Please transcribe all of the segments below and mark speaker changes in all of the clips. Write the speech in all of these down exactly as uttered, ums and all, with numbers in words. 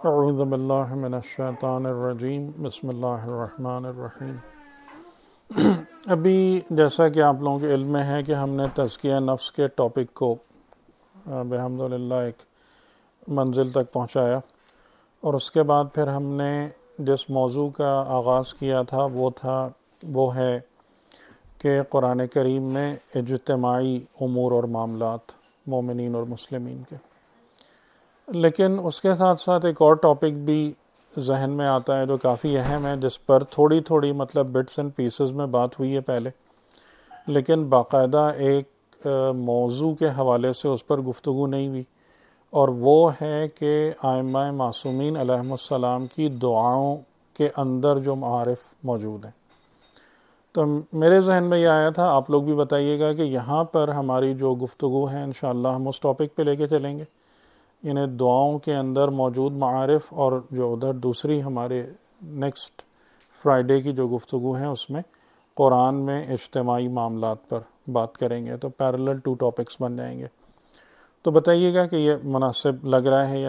Speaker 1: اعوذ باللہ من الشیطان الرجیم بسم اللہ الرحمن الرحیم۔ ابھی جیسا کہ آپ لوگوں کے علم میں ہے کہ ہم نے تزکیہ نفس کے ٹاپک کو بحمدللہ ایک منزل تک پہنچایا، اور اس کے بعد پھر ہم نے جس موضوع کا آغاز کیا تھا وہ تھا وہ ہے کہ قرآن کریم میں اجتماعی امور اور معاملات مومنین اور مسلمین کے، لیکن اس کے ساتھ ساتھ ایک اور ٹاپک بھی ذہن میں آتا ہے جو کافی اہم ہے، جس پر تھوڑی تھوڑی مطلب بٹس اینڈ پیسز میں بات ہوئی ہے پہلے، لیکن باقاعدہ ایک موضوع کے حوالے سے اس پر گفتگو نہیں ہوئی، اور وہ ہے کہ ائمہ معصومین علیہم السلام کی دعاؤں کے اندر جو معارف موجود ہیں۔ تو میرے ذہن میں یہ آیا تھا، آپ لوگ بھی بتائیے گا کہ یہاں پر ہماری جو گفتگو ہے انشاءاللہ ہم اس ٹاپک پہ لے کے چلیں گے، یعنی دعاؤں کے اندر موجود معارف، اور جو ادھر دوسری ہمارے نیکسٹ فرائیڈے کی جو گفتگو ہے اس میں قرآن میں اجتماعی معاملات پر بات کریں گے، تو پیرلل ٹو ٹاپکس بن جائیں گے۔ تو بتائیے گا کہ یہ مناسب لگ رہا ہے یا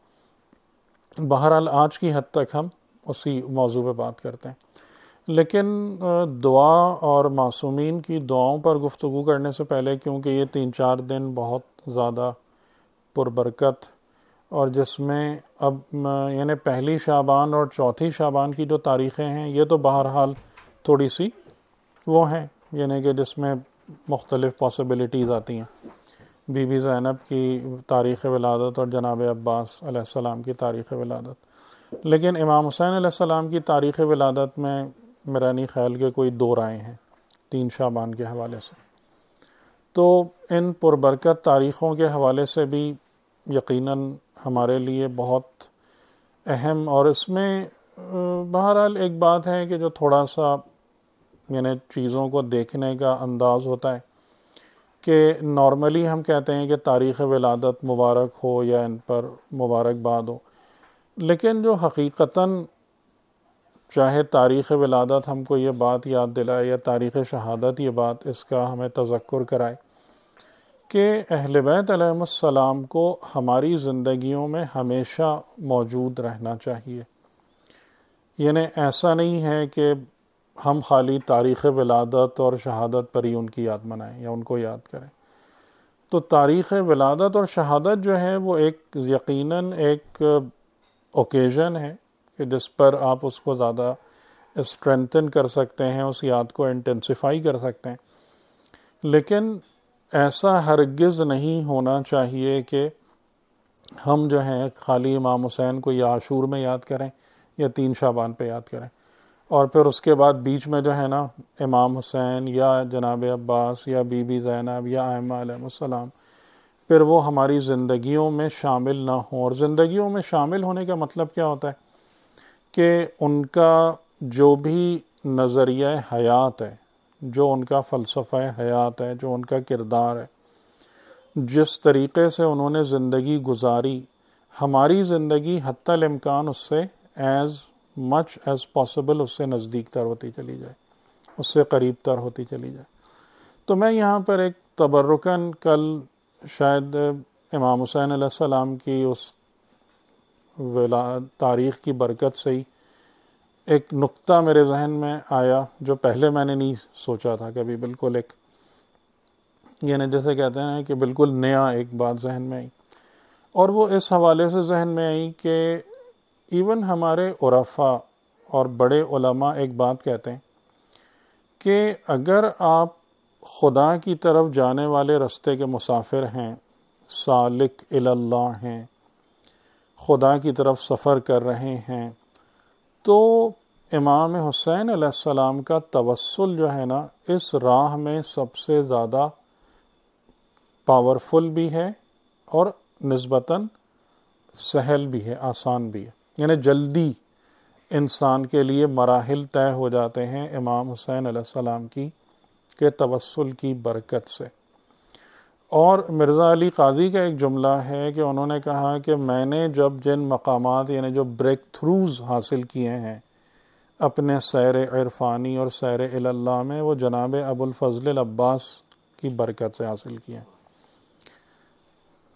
Speaker 1: نہیں۔ بہرحال آج کی حد تک ہم اسی موضوع پہ بات کرتے ہیں، لیکن دعا اور معصومین کی دعاؤں پر گفتگو کرنے سے پہلے، کیونکہ یہ تین چار دن بہت زیادہ پربرکت، اور جس میں اب یعنی پہلی شعبان اور چوتھی شعبان کی جو تاریخیں ہیں یہ تو بہرحال تھوڑی سی وہ ہیں، یعنی کہ جس میں مختلف پاسبلٹیز آتی ہیں، بی بی زینب کی تاریخ ولادت اور جناب عباس علیہ السلام کی تاریخ ولادت، لیکن امام حسین علیہ السلام کی تاریخ ولادت میں میرا نہیں خیال کہ کوئی دو رائے ہیں تین شعبان کے حوالے سے۔ تو ان پربرکت تاریخوں کے حوالے سے بھی یقیناً ہمارے لیے بہت اہم، اور اس میں بہرحال ایک بات ہے کہ جو تھوڑا سا یعنی چیزوں کو دیکھنے کا انداز ہوتا ہے کہ نارملی ہم کہتے ہیں کہ تاریخ ولادت مبارک ہو یا ان پر مبارکباد ہو، لیکن جو حقیقتاً چاہے تاریخ ولادت ہم کو یہ بات یاد دلائے یا تاریخ شہادت یہ بات اس کا ہمیں تذکر کرائے کہ اہل بیت علیہم السلام کو ہماری زندگیوں میں ہمیشہ موجود رہنا چاہیے۔ یعنی ایسا نہیں ہے کہ ہم خالی تاریخ ولادت اور شہادت پر ہی ان کی یاد منائیں یا ان کو یاد کریں۔ تو تاریخ ولادت اور شہادت جو ہے وہ ایک یقیناً ایک اوکیزن ہے کہ جس پر آپ اس کو زیادہ اسٹرینتھن کر سکتے ہیں، اس یاد کو انٹینسیفائی کر سکتے ہیں، لیکن ایسا ہرگز نہیں ہونا چاہیے کہ ہم جو ہیں خالی امام حسین کو یا عاشور میں یاد کریں یا تین شعبان پہ یاد کریں، اور پھر اس کے بعد بیچ میں جو ہے نا امام حسین یا جناب عباس یا بی بی زینب یا ائمہ علیہ السلام پھر وہ ہماری زندگیوں میں شامل نہ ہوں۔ اور زندگیوں میں شامل ہونے کا مطلب کیا ہوتا ہے کہ ان کا جو بھی نظریہ حیات ہے، جو ان کا فلسفہ حیات ہے، جو ان کا کردار ہے، جس طریقے سے انہوں نے زندگی گزاری، ہماری زندگی حتی الامکان اس سے ایز مچ ایز پاسبل اس سے نزدیک تر ہوتی چلی جائے، اس سے قریب تر ہوتی چلی جائے۔ تو میں یہاں پر ایک تبرکاً کل شاید امام حسین علیہ السلام کی اس تاریخ کی برکت سے ہی ایک نقطہ میرے ذہن میں آیا جو پہلے میں نے نہیں سوچا تھا کبھی، بالکل ایک یعنی جیسے کہتے ہیں کہ بالکل نیا ایک بات ذہن میں آئی، اور وہ اس حوالے سے ذہن میں آئی کہ ایون ہمارے عرفاء اور بڑے علماء ایک بات کہتے ہیں کہ اگر آپ خدا کی طرف جانے والے رستے کے مسافر ہیں، سالک الی اللہ ہیں، خدا کی طرف سفر کر رہے ہیں، تو امام حسین علیہ السلام کا توسل جو ہے نا اس راہ میں سب سے زیادہ پاورفل بھی ہے اور نسبتاً سہل بھی ہے، آسان بھی ہے، یعنی جلدی انسان کے لیے مراحل طے ہو جاتے ہیں امام حسین علیہ السلام کی کے توسل کی برکت سے۔ اور مرزا علی قاضی کا ایک جملہ ہے کہ انہوں نے کہا کہ میں نے جب جن مقامات یعنی جو بریک تھروز حاصل کیے ہیں اپنے سیر عرفانی اور سیر اللہ میں، وہ جناب ابو الفضل العباس کی برکت سے حاصل کیے ہیں۔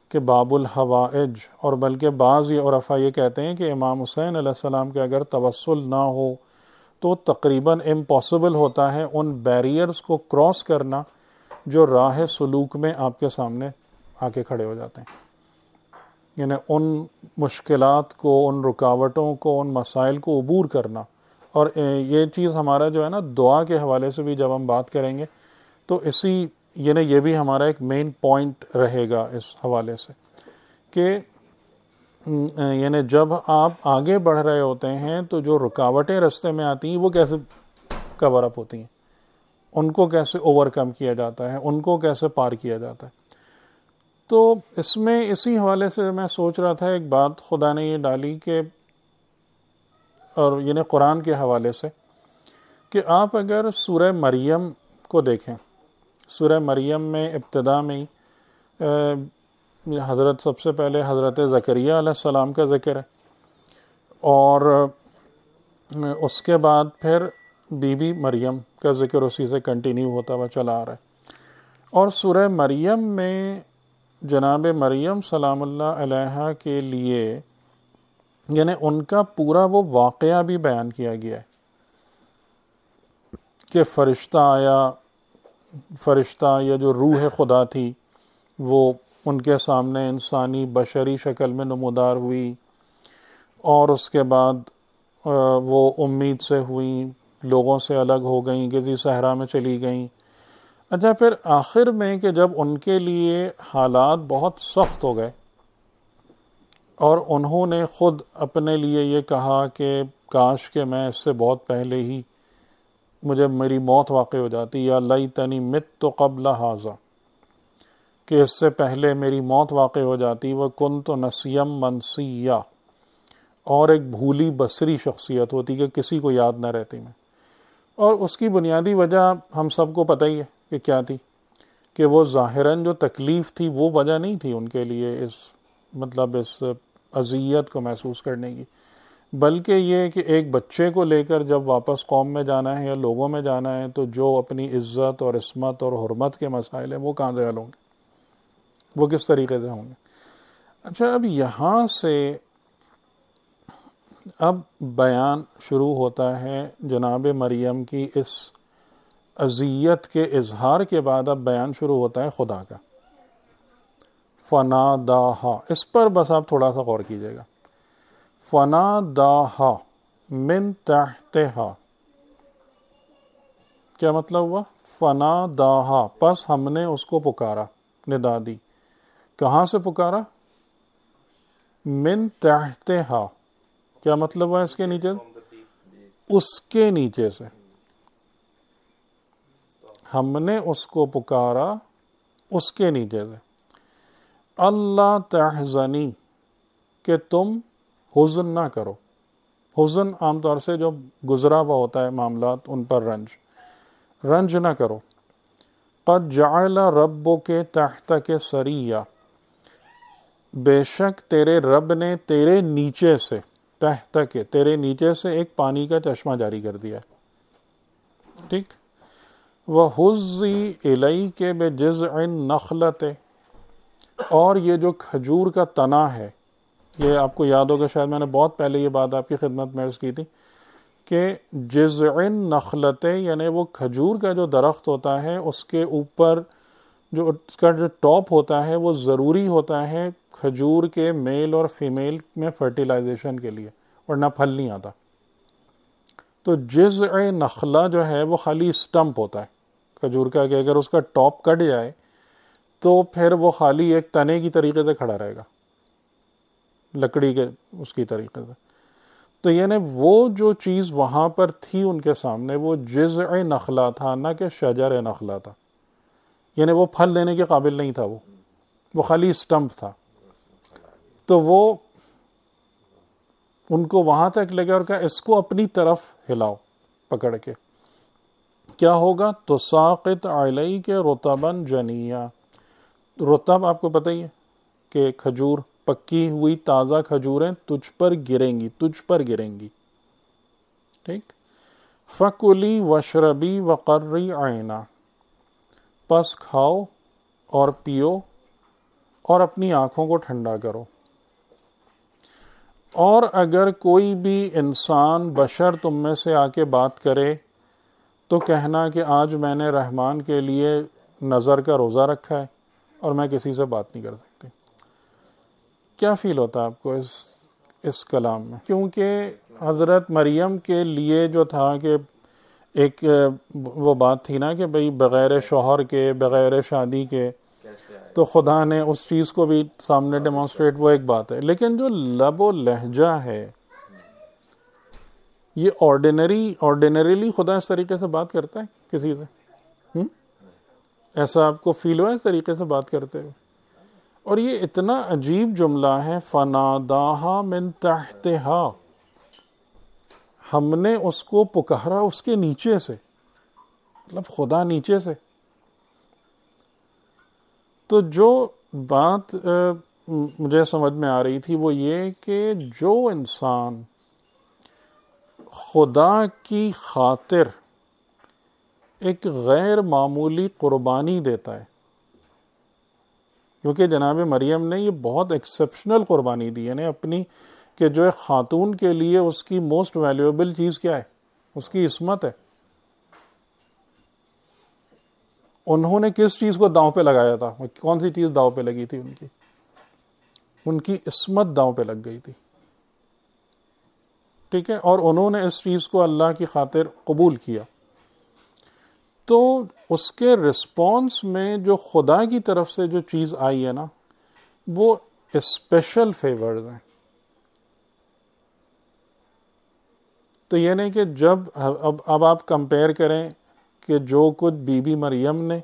Speaker 1: کہ باب الحوائج، اور بلکہ بعض یہ عرفا یہ کہتے ہیں کہ امام حسین علیہ السلام کے اگر توسل نہ ہو تو تقریباً امپاسبل ہوتا ہے ان بیریئرز کو کراس کرنا جو راہ سلوک میں آپ کے سامنے آ کے کھڑے ہو جاتے ہیں. یعنی ان مشکلات کو، ان رکاوٹوں کو، ان مسائل کو عبور کرنا. اور یہ چیز ہمارا جو ہے نا دعا کے حوالے سے بھی جب ہم بات کریں گے تو اسی یعنی یہ بھی ہمارا ایک مین پوائنٹ رہے گا اس حوالے سے کہ یعنی جب آپ آگے بڑھ رہے ہوتے ہیں تو جو رکاوٹیں رستے میں آتی ہیں وہ کیسے کور اپ ہوتی ہیں، ان کو کیسے اوور کم کیا جاتا ہے، ان کو کیسے پار کیا جاتا ہے. تو اس میں اسی حوالے سے میں سوچ رہا تھا ایک بات خدا نے یہ ڈالی کہ، اور یعنی قرآن کے حوالے سے، کہ آپ اگر سورہ مریم کو دیکھیں، سورہ مریم میں ابتدا میں حضرت سب سے پہلے حضرت زکریا علیہ السلام کا ذکر ہے، اور اس کے بعد پھر بی بی مریم کا ذکر اسی سے کنٹینیو ہوتا ہوا چلا آ رہا ہے. اور سورہ مریم میں جناب مریم سلام اللہ علیہا کے لیے یعنی ان کا پورا وہ واقعہ بھی بیان کیا گیا ہے کہ فرشتہ آیا، فرشتہ یا جو روح خدا تھی وہ ان کے سامنے انسانی بشری شکل میں نمودار ہوئی، اور اس کے بعد وہ امید سے ہوئیں، لوگوں سے الگ ہو گئیں، کسی صحرا میں چلی گئیں. اچھا پھر آخر میں کہ جب ان کے لیے حالات بہت سخت ہو گئے اور انہوں نے خود اپنے لیے یہ کہا کہ کاش کہ میں اس سے بہت پہلے ہی مجھے میری موت واقع ہو جاتی، یا لیتنی مت قبل ھذا، کہ اس سے پہلے میری موت واقع ہو جاتی، وکنت نسیم منسیا، اور ایک بھولی بصری شخصیت ہوتی کہ کسی کو یاد نہ رہتی میں. اور اس کی بنیادی وجہ ہم سب کو پتہ ہی ہے کہ کیا تھی، کہ وہ ظاہراً جو تکلیف تھی وہ وجہ نہیں تھی ان کے لیے اس مطلب اس اذیت کو محسوس کرنے کی، بلکہ یہ کہ ایک بچے کو لے کر جب واپس قوم میں جانا ہے یا لوگوں میں جانا ہے تو جو اپنی عزت اور عصمت اور حرمت کے مسائل ہیں وہ کہاں سے حل ہوں گے، وہ کس طریقے سے ہوں گے. اچھا اب یہاں سے اب بیان شروع ہوتا ہے جناب مریم کی اس اذیت کے اظہار کے بعد اب بیان شروع ہوتا ہے خدا کا. فناداہا، اس پر بس آپ تھوڑا سا غور کیجئے گا. فناداہا من تحتہا، کیا مطلب ہوا؟ فناداہا، پس ہم نے اس کو پکارا، ندا دی. کہاں سے پکارا؟ من تحتہا، کیا مطلب ہوا اس کے نیچے؟ اس کے نیچے سے. ہم نے اس کو پکارا اس کے نیچے سے. اللہ تحزنی، کہ تم حزن نہ کرو. حزن عام طور سے جو گزرا ہوا ہوتا ہے معاملات ان پر رنج رنج نہ کرو. قد جعل ربک تحتک سریا، بے شک تیرے رب نے تیرے نیچے سے، تحتک تیرے نیچے سے ایک پانی کا چشمہ جاری کر دیا. ٹھیک. وَهُزِّي إِلَيْكَ بِجِذْعِ النَّخْلَةِ، اور یہ جو کھجور کا تنا ہے، یہ آپ کو یاد ہوگا شاید میں نے بہت پہلے یہ بات آپ کی خدمت میں عرض کی تھی کہ جذع النخلۃ یعنی وہ کھجور کا جو درخت ہوتا ہے اس کے اوپر جو اس کا جو ٹاپ ہوتا ہے وہ ضروری ہوتا ہے کھجور کے میل اور فیمیل میں فرٹیلائزیشن کے لیے، ورنہ پھل نہیں آتا. تو جذع نخلہ جو ہے وہ خالی سٹمپ ہوتا ہے کھجور کا، کہ اگر اس کا ٹاپ کٹ جائے تو پھر وہ خالی ایک تنے کی طریقے سے کھڑا رہے گا، لکڑی کے اس کی طریقے سے. تو یعنی وہ جو چیز وہاں پر تھی ان کے سامنے وہ جذع نخلہ تھا، نہ کہ شجر نخلہ تھا. یعنی وہ پھل دینے کے قابل نہیں تھا، وہ وہ خالی سٹمپ تھا. تو وہ ان کو وہاں تک لے گیا اور کہا اس کو اپنی طرف ہلاؤ پکڑ کے. کیا ہوگا؟ تو ساقط علیک رطبا جنیا. رطب آپ کو پتہ ہی ہے کہ کھجور، پکی ہوئی تازہ کھجوریں تجھ پر گریں گی، تجھ پر گریں گی. ٹھیک. فکلی وشربی وقری عینا، پس کھاؤ اور پیو اور اپنی آنکھوں کو ٹھنڈا کرو. اور اگر کوئی بھی انسان بشر تم میں سے آ کے بات کرے تو کہنا کہ آج میں نے رحمان کے لیے نظر کا روزہ رکھا ہے اور میں کسی سے بات نہیں کر سکتی. کیا فیل ہوتا ہے آپ کو اس اس کلام میں؟ کیونکہ حضرت مریم کے لیے جو تھا کہ ایک وہ بات تھی نا کہ بھئی بغیر شوہر کے، بغیر شادی کے، تو خدا نے اس چیز کو بھی سامنے ڈیمانسٹریٹ، وہ ایک بات ہے. لیکن جو لب و لہجہ ہے، یہ آرڈینری آرڈینریلی خدا اس طریقے سے بات کرتا ہے کسی سے؟ ہم؟ ایسا آپ کو فیل ہوا اس طریقے سے بات کرتے ہوئے؟ اور یہ اتنا عجیب جملہ ہے، فناداہا من تحتہا، ہم نے اس کو پکارا اس کے نیچے سے، مطلب خدا نیچے سے. تو جو بات مجھے سمجھ میں آ رہی تھی وہ یہ کہ جو انسان خدا کی خاطر ایک غیر معمولی قربانی دیتا ہے، کیونکہ جناب مریم نے یہ بہت ایکسیپشنل قربانی دی، یعنی اپنی کہ جو ایک خاتون کے لیے اس کی موسٹ ویلیوبل چیز کیا ہے؟ اس کی عصمت ہے. انہوں نے کس چیز کو داؤں پہ لگایا تھا؟ کون سی چیز داؤں پہ لگی تھی؟ ان کی ان کی عصمت داؤں پہ لگ گئی تھی. ٹھیک ہے، اور انہوں نے اس چیز کو اللہ کی خاطر قبول کیا. تو اس کے رسپانس میں جو خدا کی طرف سے جو چیز آئی ہے نا، وہ اسپیشل فیورز ہیں. تو یہ نہیں کہ جب اب اب آپ کمپیئر کریں کہ جو کچھ بی بی مریم نے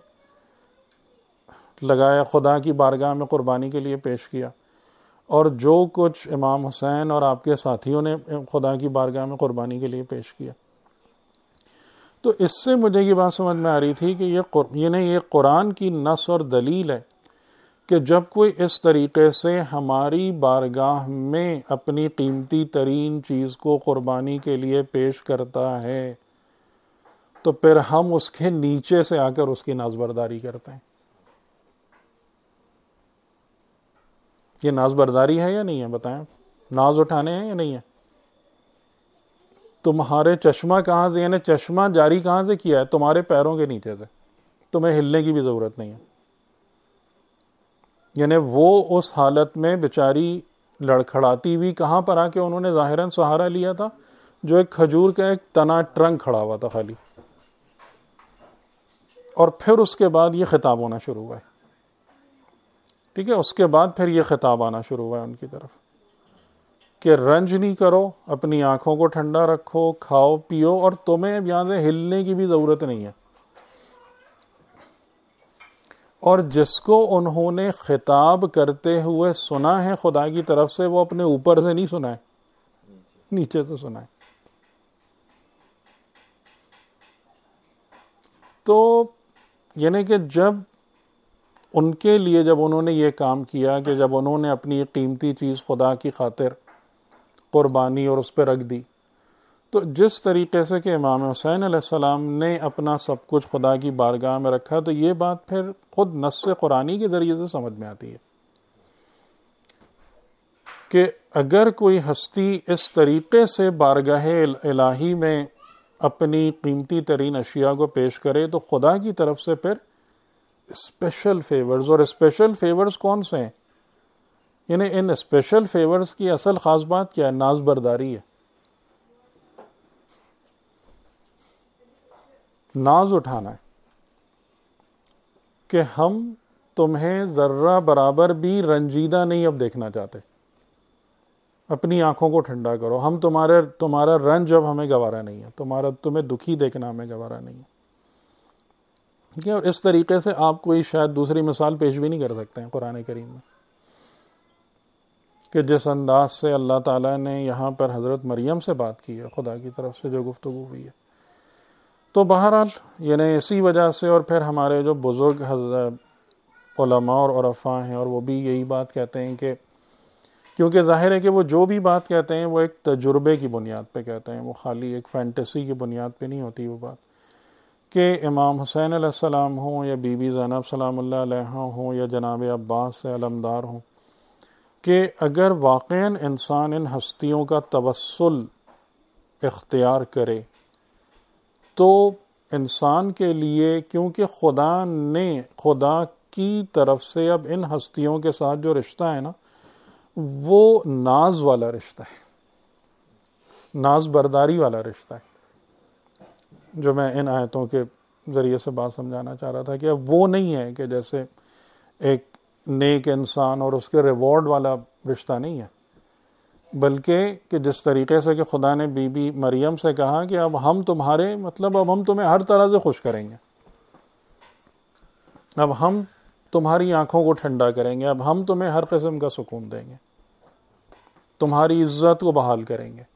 Speaker 1: لگایا خدا کی بارگاہ میں قربانی کے لیے پیش کیا، اور جو کچھ امام حسین اور آپ کے ساتھیوں نے خدا کی بارگاہ میں قربانی کے لیے پیش کیا، تو اس سے مجھے یہ بات سمجھ میں آ رہی تھی کہ یہ یہ یہ قرآن کی نص اور دلیل ہے کہ جب کوئی اس طریقے سے ہماری بارگاہ میں اپنی قیمتی ترین چیز کو قربانی کے لیے پیش کرتا ہے تو پھر ہم اس کے نیچے سے آ کر اس کی نازبرداری کرتے ہیں. یہ نازبرداری ہے یا نہیں ہے؟ بتائیں، ناز اٹھانے ہیں یا نہیں ہے؟ تمہارے چشمہ کہاں سے، یعنی چشمہ جاری کہاں سے کیا ہے؟ تمہارے پیروں کے نیچے سے. تمہیں ہلنے کی بھی ضرورت نہیں ہے. یعنی وہ اس حالت میں بیچاری لڑکھڑاتی ہوئی کہاں پر آ کے انہوں نے ظاہراً سہارا لیا تھا؟ جو ایک کھجور کا ایک تنا ٹرنک کھڑا ہوا تھا خالی. اور پھر اس کے بعد یہ خطاب ہونا شروع ہوا ہے. ٹھیک ہے، اس کے بعد پھر یہ خطاب آنا شروع ہوا ہے ان کی طرف کہ رنج نہیں کرو، اپنی آنکھوں کو ٹھنڈا رکھو، کھاؤ پیو، اور تمہیں یہاں سے ہلنے کی بھی ضرورت نہیں ہے. اور جس کو انہوں نے خطاب کرتے ہوئے سنا ہے خدا کی طرف سے، وہ اپنے اوپر سے نہیں سنا ہے، نیچے سے سنا ہے. تو یعنی کہ جب ان کے لیے جب انہوں نے یہ کام کیا کہ جب انہوں نے اپنی قیمتی چیز خدا کی خاطر قربانی اور اس پہ رکھ دی، تو جس طریقے سے کہ امام حسین علیہ السلام نے اپنا سب کچھ خدا کی بارگاہ میں رکھا، تو یہ بات پھر خود نص قرآنی کے ذریعے سے سمجھ میں آتی ہے کہ اگر کوئی ہستی اس طریقے سے بارگاہ الہی میں اپنی قیمتی ترین اشیاء کو پیش کرے تو خدا کی طرف سے پھر اسپیشل فیورز، اور اسپیشل فیورز کون سے ہیں؟ یعنی ان اسپیشل فیورز کی اصل خاص بات کیا ہے؟ ناز برداری ہے، ناز اٹھانا ہے کہ ہم تمہیں ذرہ برابر بھی رنجیدہ نہیں اب دیکھنا چاہتے، اپنی آنکھوں کو ٹھنڈا کرو، ہم تمہارے تمہارا رنج اب ہمیں گوارا نہیں ہے، تمہارا تمہیں دکھی دیکھنا ہمیں گوارا نہیں ہے. ٹھیک ہے، اور اس طریقے سے آپ کوئی شاید دوسری مثال پیش بھی نہیں کر سکتے ہیں قرآن کریم میں کہ جس انداز سے اللہ تعالیٰ نے یہاں پر حضرت مریم سے بات کی ہے، خدا کی طرف سے جو گفتگو ہوئی ہے. تو بہرحال یعنی اسی وجہ سے، اور پھر ہمارے جو بزرگ علماء اور عرفاء ہیں، اور وہ بھی یہی بات کہتے ہیں کہ کیونکہ ظاہر ہے کہ وہ جو بھی بات کہتے ہیں وہ ایک تجربے کی بنیاد پہ کہتے ہیں، وہ خالی ایک فینٹیسی کی بنیاد پہ نہیں ہوتی وہ بات، کہ امام حسین علیہ السلام ہوں یا بی بی زینب سلام اللہ علیہا ہوں یا جناب عباس سے علمدار ہوں، کہ اگر واقعاً انسان ان ہستیوں کا توسل اختیار کرے تو انسان کے لیے، کیونکہ خدا نے خدا کی طرف سے اب ان ہستیوں کے ساتھ جو رشتہ ہے نا وہ ناز والا رشتہ ہے، ناز برداری والا رشتہ ہے، جو میں ان آیتوں کے ذریعے سے بات سمجھانا چاہ رہا تھا کہ اب وہ نہیں ہے کہ جیسے ایک نیک انسان اور اس کے ریوارڈ والا رشتہ نہیں ہے، بلکہ کہ جس طریقے سے کہ خدا نے بی بی مریم سے کہا کہ اب ہم تمہارے مطلب اب ہم تمہیں ہر طرح سے خوش کریں گے، اب ہم تمہاری آنکھوں کو ٹھنڈا کریں گے، اب ہم تمہیں ہر قسم کا سکون دیں گے، تمہاری عزت کو بحال کریں گے۔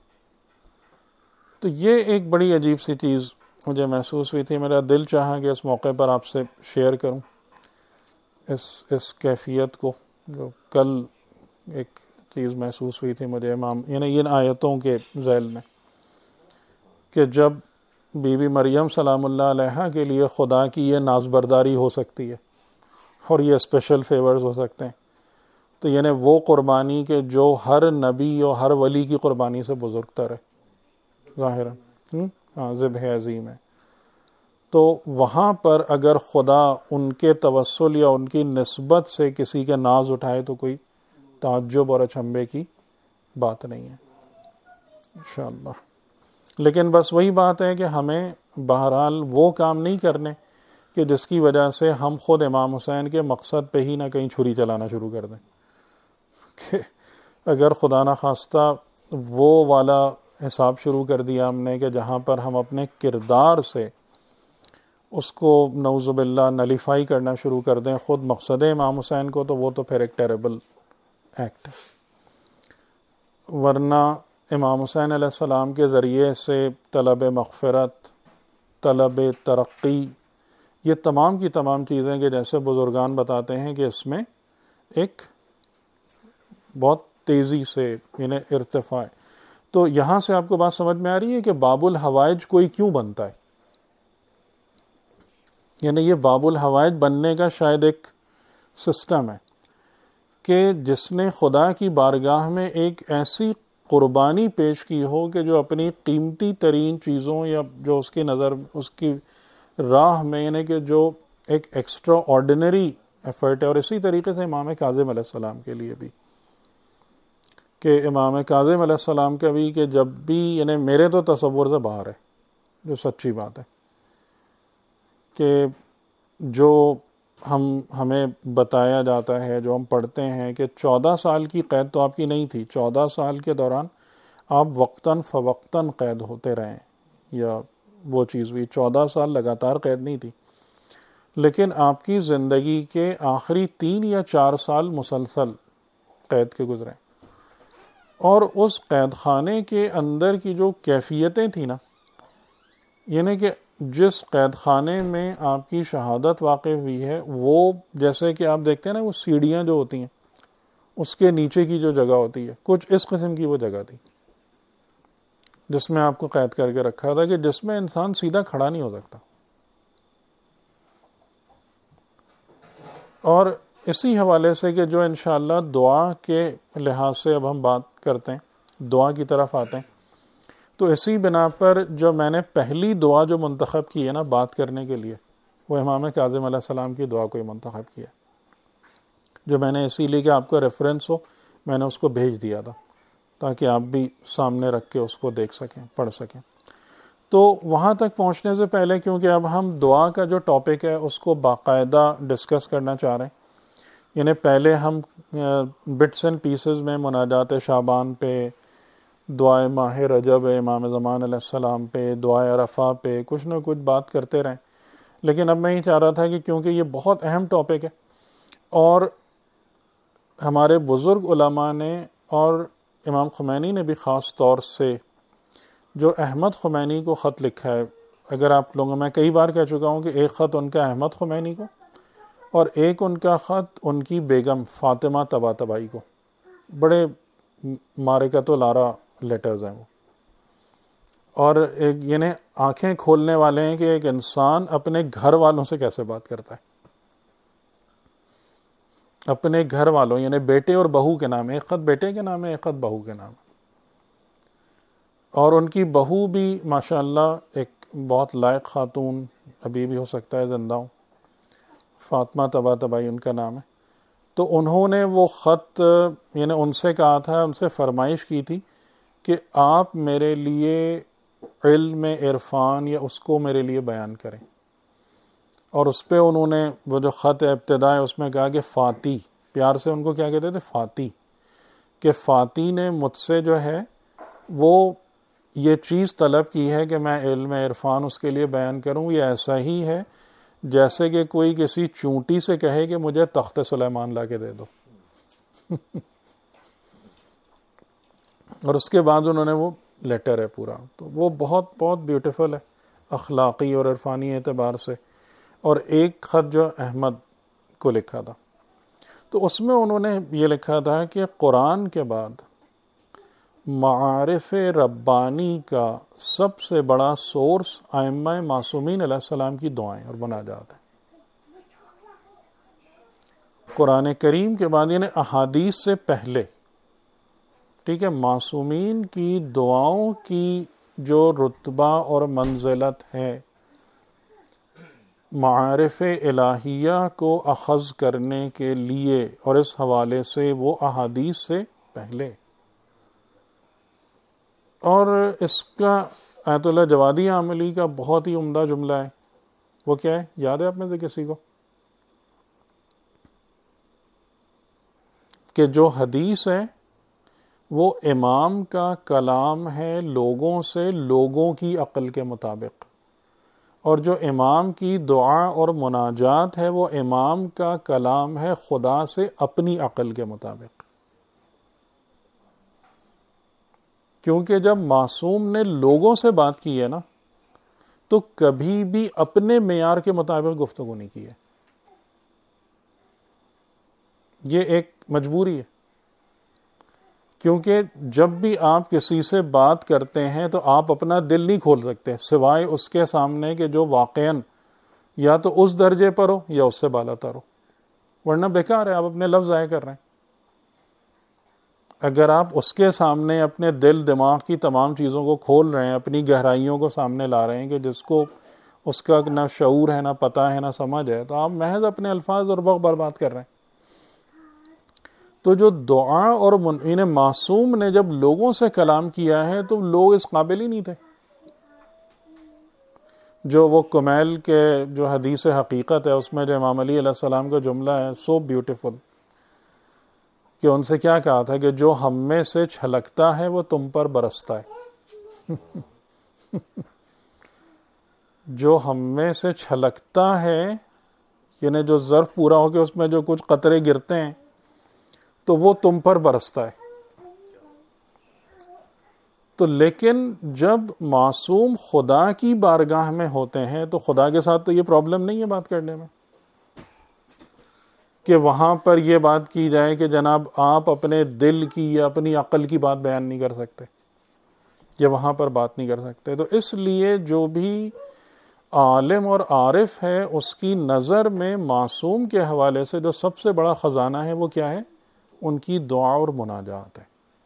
Speaker 1: تو یہ ایک بڑی عجیب سی چیز مجھے محسوس ہوئی تھی، میرا دل چاہا کہ اس موقع پر آپ سے شیئر کروں اس اس کیفیت کو، جو کل ایک چیز محسوس ہوئی تھی مجھے امام یعنی ان آیتوں کے ذیل میں، کہ جب بی بی مریم سلام اللہ علیہا کے لیے خدا کی یہ نازبرداری ہو سکتی ہے اور یہ اسپیشل فیورز ہو سکتے ہیں، تو یعنی وہ قربانی کہ جو ہر نبی اور ہر ولی کی قربانی سے بزرگ تر ہے ظاہراً، ہاں ذبح عظیم ہے، تو وہاں پر اگر خدا ان کے توسل یا ان کی نسبت سے کسی کے ناز اٹھائے تو کوئی تعجب اور اچنبے کی بات نہیں ہے انشاءاللہ۔ لیکن بس وہی بات ہے کہ ہمیں بہرحال وہ کام نہیں کرنے کہ جس کی وجہ سے ہم خود امام حسین کے مقصد پہ ہی نہ کہیں چھری چلانا شروع کر دیں، کہ اگر خدا نہ خواستہ وہ والا حساب شروع کر دیا ہم نے کہ جہاں پر ہم اپنے کردار سے اس کو نعوذ باللہ نلیفائی کرنا شروع کر دیں خود مقصد امام حسین کو، تو وہ تو پھر ایک ٹیریبل ایکٹ ہے۔ ورنہ امام حسین علیہ السلام کے ذریعے سے طلب مغفرت، طلب ترقی، یہ تمام کی تمام چیزیں کہ جیسے بزرگان بتاتے ہیں کہ اس میں ایک بہت تیزی سے یعنی ارتفاع ہے۔ تو یہاں سے آپ کو بات سمجھ میں آ رہی ہے کہ باب الحوائج کوئی کیوں بنتا ہے، یعنی یہ باب الحوائج بننے کا شاید ایک سسٹم ہے کہ جس نے خدا کی بارگاہ میں ایک ایسی قربانی پیش کی ہو کہ جو اپنی قیمتی ترین چیزوں یا جو اس کی نظر اس کی راہ میں یعنی کہ جو ایک ایکسٹرا آرڈینری ایفرٹ ہے، اور اسی طریقے سے امام کاظم علیہ السلام کے لیے بھی، کہ امام کاظم علیہ السلام کا بھی کہ جب بھی یعنی میرے تو تصور سے باہر ہے، جو سچی بات ہے، کہ جو ہم ہمیں بتایا جاتا ہے، جو ہم پڑھتے ہیں کہ چودہ سال کی قید تو آپ کی نہیں تھی، چودہ سال کے دوران آپ وقتاً فوقتاً قید ہوتے رہیں، یا وہ چیز بھی چودہ سال لگاتار قید نہیں تھی، لیکن آپ کی زندگی کے آخری تین یا چار سال مسلسل قید کے گزرے، اور اس قید خانے کے اندر کی جو کیفیتیں تھیں نا، یعنی کہ جس قید خانے میں آپ کی شہادت واقع ہوئی ہے، وہ جیسے کہ آپ دیکھتے ہیں نا وہ سیڑھیاں جو ہوتی ہیں اس کے نیچے کی جو جگہ ہوتی ہے، کچھ اس قسم کی وہ جگہ تھی جس میں آپ کو قید کر کے رکھا تھا، کہ جس میں انسان سیدھا کھڑا نہیں ہو سکتا۔ اور اسی حوالے سے کہ جو انشاءاللہ دعا کے لحاظ سے اب ہم بات کرتے ہیں، دعا کی طرف آتے ہیں، تو اسی بنا پر جو میں نے پہلی دعا جو منتخب کی ہے نا بات کرنے کے لیے، وہ امام کاظم علیہ السلام کی دعا کو ہی منتخب کیا، جو میں نے اسی لیے کہ آپ کو ریفرنس ہو میں نے اس کو بھیج دیا تھا تاکہ آپ بھی سامنے رکھ کے اس کو دیکھ سکیں، پڑھ سکیں۔ تو وہاں تک پہنچنے سے پہلے کیونکہ اب ہم دعا کا جو ٹاپک ہے اس کو باقاعدہ ڈسکس کرنا چاہ رہے ہیں، یعنی پہلے ہم بٹس اینڈ پیسز میں مناجات شعبان پہ، دعائے ماہ رجب امام زمان علیہ السلام پہ، دعائے عرفہ پہ کچھ نہ کچھ بات کرتے رہیں، لیکن اب میں یہ چاہ رہا تھا کہ کیونکہ یہ بہت اہم ٹاپک ہے اور ہمارے بزرگ علماء نے اور امام خمینی نے بھی خاص طور سے جو احمد خمینی کو خط لکھا ہے، اگر آپ لوگوں میں کئی بار کہہ چکا ہوں کہ ایک خط ان کا احمد خمینی کو اور ایک ان کا خط ان کی بیگم فاطمہ طباطبائی کو، بڑے مارکۃ الآراء لیٹرز ہیں وہ، اور ایک یعنی آنکھیں کھولنے والے ہیں کہ ایک انسان اپنے گھر والوں سے کیسے بات کرتا ہے. اپنے گھر والوں یعنی بیٹے اور بہو کے نام، ایک خط بیٹے کے نام ہے، ایک خط بہو کے نام ہے. اور ان کی بہو بھی ماشاءاللہ ایک بہت لائق خاتون، ابھی بھی ہو سکتا ہے زندہ ہوں، فاطمہ طباطبائی ان کا نام ہے. تو انہوں نے وہ خط یعنی ان سے کہا تھا، ان سے فرمائش کی تھی کہ آپ میرے لیے علم عرفان یا اس کو میرے لیے بیان کریں. اور اس پہ انہوں نے وہ جو خط ابتدا ہے اس میں کہا کہ فاتی، پیار سے ان کو کیا کہتے تھے؟ فاتی، کہ فاتی نے مجھ سے جو ہے وہ یہ چیز طلب کی ہے کہ میں علم عرفان اس کے لیے بیان کروں. یہ ایسا ہی ہے جیسے کہ کوئی کسی چونٹی سے کہے کہ مجھے تخت سلیمان لا کے دے دو. اور اس کے بعد انہوں نے وہ لیٹر ہے پورا، تو وہ بہت بہت بیوٹیفل ہے اخلاقی اور عرفانی اعتبار سے. اور ایک خط جو احمد کو لکھا تھا، تو اس میں انہوں نے یہ لکھا تھا کہ قرآن کے بعد معارف ربانی کا سب سے بڑا سورس ائمہ معصومین علیہ السلام کی دعائیں اور مناجات ہیں. قرآن کریم کے بعد یعنی احادیث سے پہلے، ٹھیک ہے، معصومین کی دعاؤں کی جو رتبہ اور منزلت ہے، معارف الہیہ کو اخذ کرنے کے لیے، اور اس حوالے سے وہ احادیث سے پہلے. اور اس کا آیت اللہ جوادی عاملی کا بہت ہی عمدہ جملہ ہے. وہ کیا ہے؟ یاد ہے آپ میں سے کسی کو؟ کہ جو حدیث ہے وہ امام کا کلام ہے لوگوں سے لوگوں کی عقل کے مطابق، اور جو امام کی دعا اور مناجات ہے وہ امام کا کلام ہے خدا سے اپنی عقل کے مطابق. کیونکہ جب معصوم نے لوگوں سے بات کی ہے نا، تو کبھی بھی اپنے معیار کے مطابق گفتگو نہیں کی ہے. یہ ایک مجبوری ہے، کیونکہ جب بھی آپ کسی سے بات کرتے ہیں تو آپ اپنا دل نہیں کھول سکتے سوائے اس کے سامنے کہ جو واقعاً یا تو اس درجے پر ہو یا اس سے بالا تر ہو، ورنہ بیکار ہے، آپ اپنے لفظ ضائع کر رہے ہیں. اگر آپ اس کے سامنے اپنے دل دماغ کی تمام چیزوں کو کھول رہے ہیں، اپنی گہرائیوں کو سامنے لا رہے ہیں کہ جس کو اس کا نہ شعور ہے، نہ پتہ ہے، نہ سمجھ ہے، تو آپ محض اپنے الفاظ اور وقت برباد کر رہے ہیں. تو جو دعا اور انہیں معصوم نے جب لوگوں سے کلام کیا ہے تو لوگ اس قابل ہی نہیں تھے. جو وہ کمیل کے جو حدیث حقیقت ہے اس میں جو امام علی علیہ السلام کا جملہ ہے، سو بیوٹیفل، کہ ان سے کیا کہا تھا کہ جو ہم میں سے چھلکتا ہے وہ تم پر برستا ہے. جو ہم میں سے چھلکتا ہے یعنی جو ظرف پورا ہو کے اس میں جو کچھ قطرے گرتے ہیں تو وہ تم پر برستا ہے. تو لیکن جب معصوم خدا کی بارگاہ میں ہوتے ہیں تو خدا کے ساتھ تو یہ پرابلم نہیں ہے بات کرنے میں کہ وہاں پر یہ بات کی جائے کہ جناب آپ اپنے دل کی یا اپنی عقل کی بات بیان نہیں کر سکتے، یا وہاں پر بات نہیں کر سکتے. تو اس لیے جو بھی عالم اور عارف ہے اس کی نظر میں معصوم کے حوالے سے جو سب سے بڑا خزانہ ہے وہ کیا ہے؟ ان کی دعا اور مناجات ہے.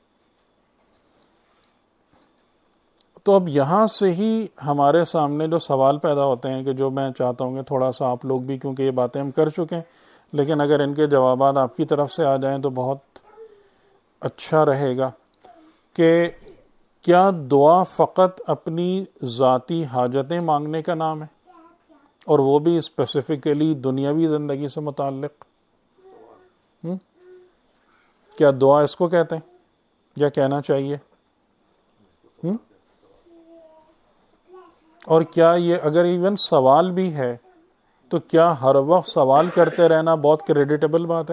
Speaker 1: تو اب یہاں سے ہی ہمارے سامنے جو سوال پیدا ہوتے ہیں کہ جو میں چاہتا ہوں کہ تھوڑا سا آپ لوگ بھی، کیونکہ یہ باتیں ہم کر چکے ہیں، لیکن اگر ان کے جوابات آپ کی طرف سے آ جائیں تو بہت اچھا رہے گا، کہ کیا دعا فقط اپنی ذاتی حاجتیں مانگنے کا نام ہے، اور وہ بھی اسپیسیفکلی دنیاوی زندگی سے متعلق؟ ہم؟ کیا دعا اس کو کہتے ہیں یا کہنا چاہیے؟ ہم؟ اور کیا یہ اگر ایون سوال بھی ہے تو کیا ہر وقت سوال کرتے رہنا بہت کریڈیٹیبل بات ہے؟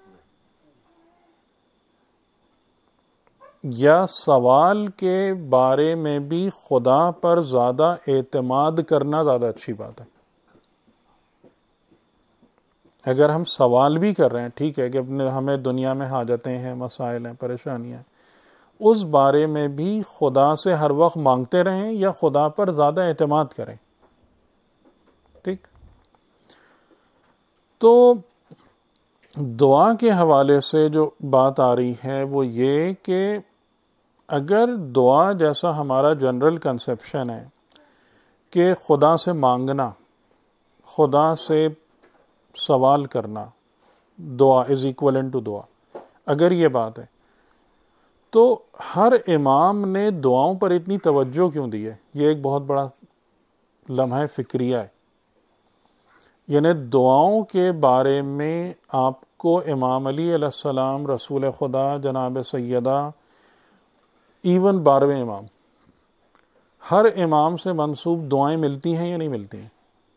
Speaker 1: یا سوال کے بارے میں بھی خدا پر زیادہ اعتماد کرنا زیادہ اچھی بات ہے؟ اگر ہم سوال بھی کر رہے ہیں، ٹھیک ہے کہ اپنے ہمیں دنیا میں حاجتیں ہیں، مسائل ہیں، پریشانیاں ہیں، اس بارے میں بھی خدا سے ہر وقت مانگتے رہیں یا خدا پر زیادہ اعتماد کریں. ٹھیک. تو دعا کے حوالے سے جو بات آ رہی ہے وہ یہ کہ اگر دعا جیسا ہمارا جنرل کنسپشن ہے کہ خدا سے مانگنا، خدا سے سوال کرنا، دعا از ایکولنٹ ٹو دعا، اگر یہ بات ہے تو ہر امام نے دعاؤں پر اتنی توجہ کیوں دی ہے؟ یہ ایک بہت بڑا لمحہ فکریہ ہے. یعنی دعاؤں کے بارے میں آپ کو امام علی علیہ السلام، رسول خدا جناب سیدہ، ایون بارہویں امام، ہر امام سے منسوب دعائیں ملتی ہیں یا نہیں ملتی ہیں؟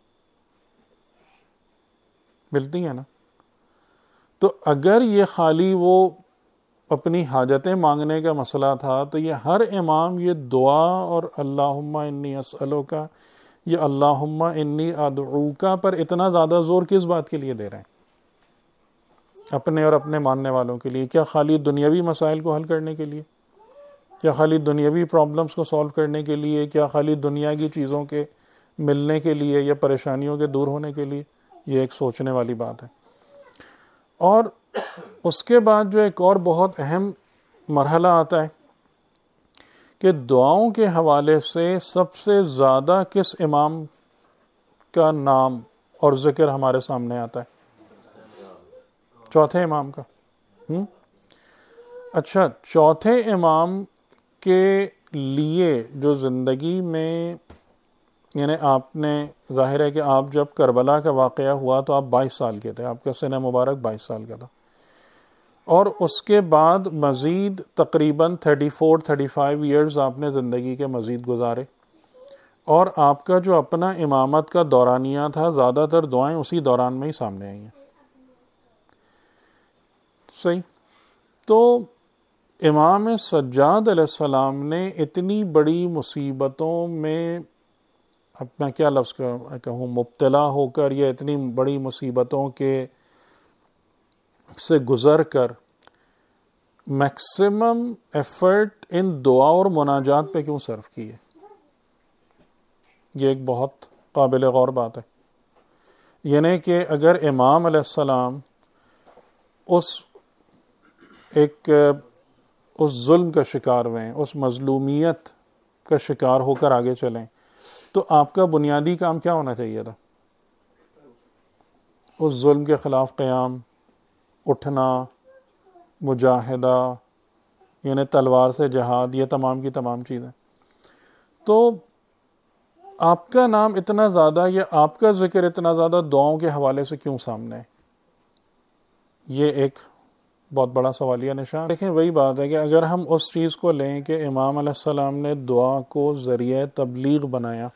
Speaker 1: ملتی ہیں نا. تو اگر یہ خالی وہ اپنی حاجتیں مانگنے کا مسئلہ تھا تو یہ ہر امام یہ دعا اور اللہم انی اسألوکا یا اللہم انی ادعوکا پر اتنا زیادہ زور کس بات کے لیے دے رہے ہیں؟ اپنے اور اپنے ماننے والوں کے لیے. کیا خالی دنیاوی مسائل کو حل کرنے کے لیے؟ کیا خالی دنیاوی پرابلمس کو سالو کرنے کے لیے؟ کیا خالی دنیا کی چیزوں کے ملنے کے لیے یا پریشانیوں کے دور ہونے کے لیے؟ یہ ایک سوچنے والی بات ہے. اور اس کے بعد جو ایک اور بہت اہم مرحلہ آتا ہے کہ دعاؤں کے حوالے سے سب سے زیادہ کس امام کا نام اور ذکر ہمارے سامنے آتا ہے؟ چوتھے امام کا. ہم؟ اچھا، چوتھے امام کے لیے جو زندگی میں، یعنی آپ نے، ظاہر ہے کہ آپ جب کربلا کا واقعہ ہوا تو آپ بائیس سال کے تھے، آپ کا سن مبارک بائیس سال کا تھا، اور اس کے بعد مزید تقریباً thirty four thirty five years آپ نے زندگی کے مزید گزارے، اور آپ کا جو اپنا امامت کا دورانیہ تھا زیادہ تر دعائیں اسی دوران میں ہی سامنے آئی ہیں. صحیح. تو امام سجاد علیہ السلام نے اتنی بڑی مصیبتوں میں، اپنا کیا لفظ کہوں، مبتلا ہو کر یا اتنی بڑی مصیبتوں کے سے گزر کر میکسیمم ایفرٹ ان دعا اور مناجات پہ کیوں صرف کی ہے؟ یہ ایک بہت قابل غور بات ہے. یعنی کہ اگر امام علیہ السلام اس ایک اس ظلم کا شکار ہوئے، اس مظلومیت کا شکار ہو کر آگے چلیں، تو آپ کا بنیادی کام کیا ہونا چاہیے تھا؟ اس ظلم کے خلاف قیام، اٹھنا، مجاہدہ، یعنی تلوار سے جہاد، یہ تمام کی تمام چیزیں. تو آپ کا نام اتنا زیادہ یا آپ کا ذکر اتنا زیادہ دعاؤں کے حوالے سے کیوں سامنے ہے؟ یہ ایک بہت بڑا سوالیہ نشان. دیکھیں، وہی بات ہے کہ اگر ہم اس چیز کو لیں کہ امام علیہ السلام نے دعا کو ذریعہ تبلیغ بنایا،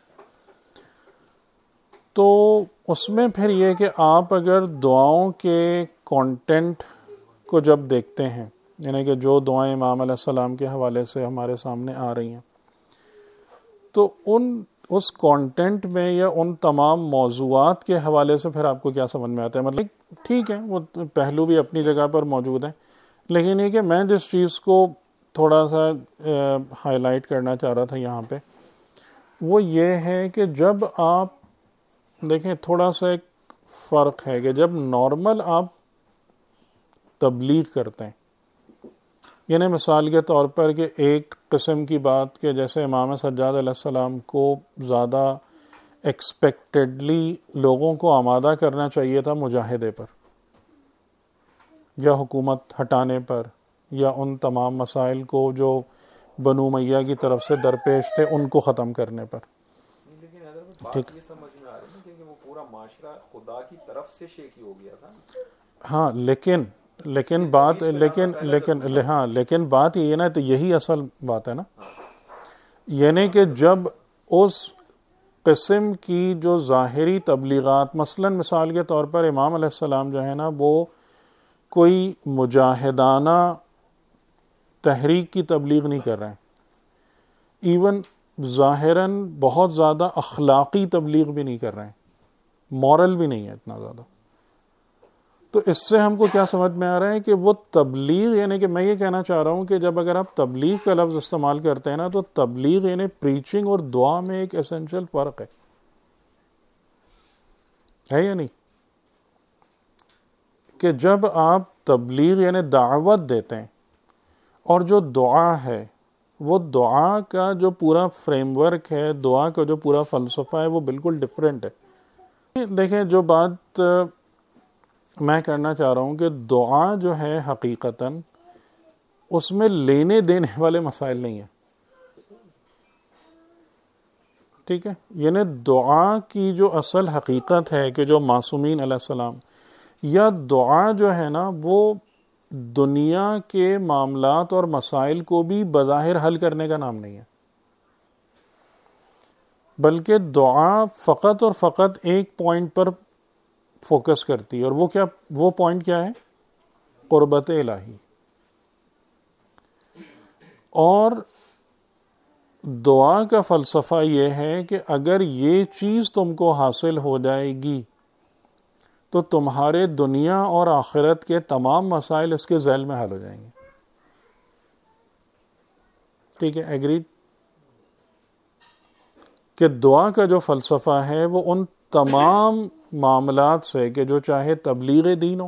Speaker 1: تو اس میں پھر یہ کہ آپ اگر دعاؤں کے کانٹینٹ کو جب دیکھتے ہیں، یعنی کہ جو دعائیں امام علیہ السلام کے حوالے سے ہمارے سامنے آ رہی ہیں، تو ان اس کانٹینٹ میں یا ان تمام موضوعات کے حوالے سے پھر آپ کو کیا سمجھ میں آتا ہے؟ مطلب ٹھیک ہے، وہ پہلو بھی اپنی جگہ پر موجود ہیں، لیکن یہ کہ میں جس چیز کو تھوڑا سا ہائی لائٹ کرنا چاہ رہا تھا یہاں پہ، وہ یہ ہے کہ جب آپ دیکھیں، تھوڑا سا ایک فرق ہے کہ جب نارمل آپ تبلیغ کرتے ہیں، یعنی مثال کے طور پر کہ ایک قسم کی بات کہ جیسے امام سجاد علیہ السلام کو زیادہ ایکسپیکٹڈلی لوگوں کو آمادہ کرنا چاہیے تھا مجاہدے پر یا حکومت ہٹانے پر یا ان تمام مسائل کو جو بنو امیہ کی طرف سے درپیش تھے ان کو ختم کرنے پر.
Speaker 2: لیکن اگر بات یہ سمجھ میں آ رہی ہے کہ وہ پورا معاشرہ خدا کی طرف سے شیکی ہو گیا تھا.
Speaker 1: ہاں، لیکن لیکن بات لیکن لیکن ہاں لیکن بات یہ نا، تو یہی اصل بات ہے نا، یعنی کہ جب اس قسم کی جو ظاہری تبلیغات، مثلا مثال کے طور پر امام علیہ السلام جو ہے نا، وہ کوئی مجاہدانہ تحریک کی تبلیغ نہیں کر رہے ہیں، ایون ظاہراً بہت زیادہ اخلاقی تبلیغ بھی نہیں کر رہے ہیں، مورل بھی نہیں ہے اتنا زیادہ. تو اس سے ہم کو کیا سمجھ میں آ رہا ہے کہ وہ تبلیغ، یعنی کہ میں یہ کہنا چاہ رہا ہوں کہ جب اگر آپ تبلیغ کا لفظ استعمال کرتے ہیں نا تو تبلیغ یعنی پریچنگ اور دعا میں ایک ایسنشل فرق ہے ہے یا نہیں؟ کہ جب آپ تبلیغ یعنی دعوت دیتے ہیں اور جو دعا ہے وہ دعا کا جو پورا فریم ورک ہے، دعا کا جو پورا فلسفہ ہے وہ بالکل ڈفرینٹ ہے. دیکھیں جو بات میں کرنا چاہ رہا ہوں کہ دعا جو ہے حقیقتاً اس میں لینے دینے والے مسائل نہیں ہیں، ٹھیک ہے؟ یعنی دعا کی جو اصل حقیقت ہے کہ جو معصومین علیہ السلام، یا دعا جو ہے نا وہ دنیا کے معاملات اور مسائل کو بھی بظاہر حل کرنے کا نام نہیں ہے، بلکہ دعا فقط اور فقط ایک پوائنٹ پر فوکس کرتی ہے، اور وہ کیا وہ پوائنٹ کیا ہے؟ قربت الہی. اور دعا کا فلسفہ یہ ہے کہ اگر یہ چیز تم کو حاصل ہو جائے گی تو تمہارے دنیا اور آخرت کے تمام مسائل اس کے ذیل میں حل ہو جائیں گے. ٹھیک ہے، ایگریڈ؟ کہ دعا کا جو فلسفہ ہے وہ ان تمام معاملات سے کہ جو چاہے تبلیغ دین ہو،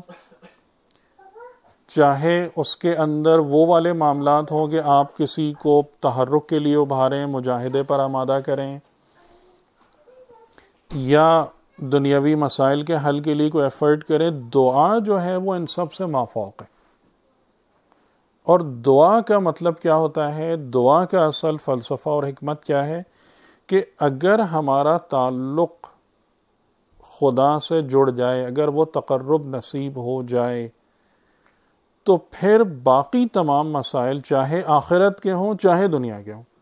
Speaker 1: چاہے اس کے اندر وہ والے معاملات ہوں کہ آپ کسی کو تحرک کے لیے ابھاریں، مجاہدے پر آمادہ کریں، یا دنیاوی مسائل کے حل کے لیے کوئی ایفرٹ کریں، دعا جو ہے وہ ان سب سے مافوق ہے. اور دعا کا مطلب کیا ہوتا ہے؟ دعا کا اصل فلسفہ اور حکمت کیا ہے کہ اگر ہمارا تعلق خدا سے جڑ جائے، اگر وہ تقرب نصیب ہو جائے، تو پھر باقی تمام مسائل چاہے آخرت کے ہوں چاہے دنیا کے ہوں،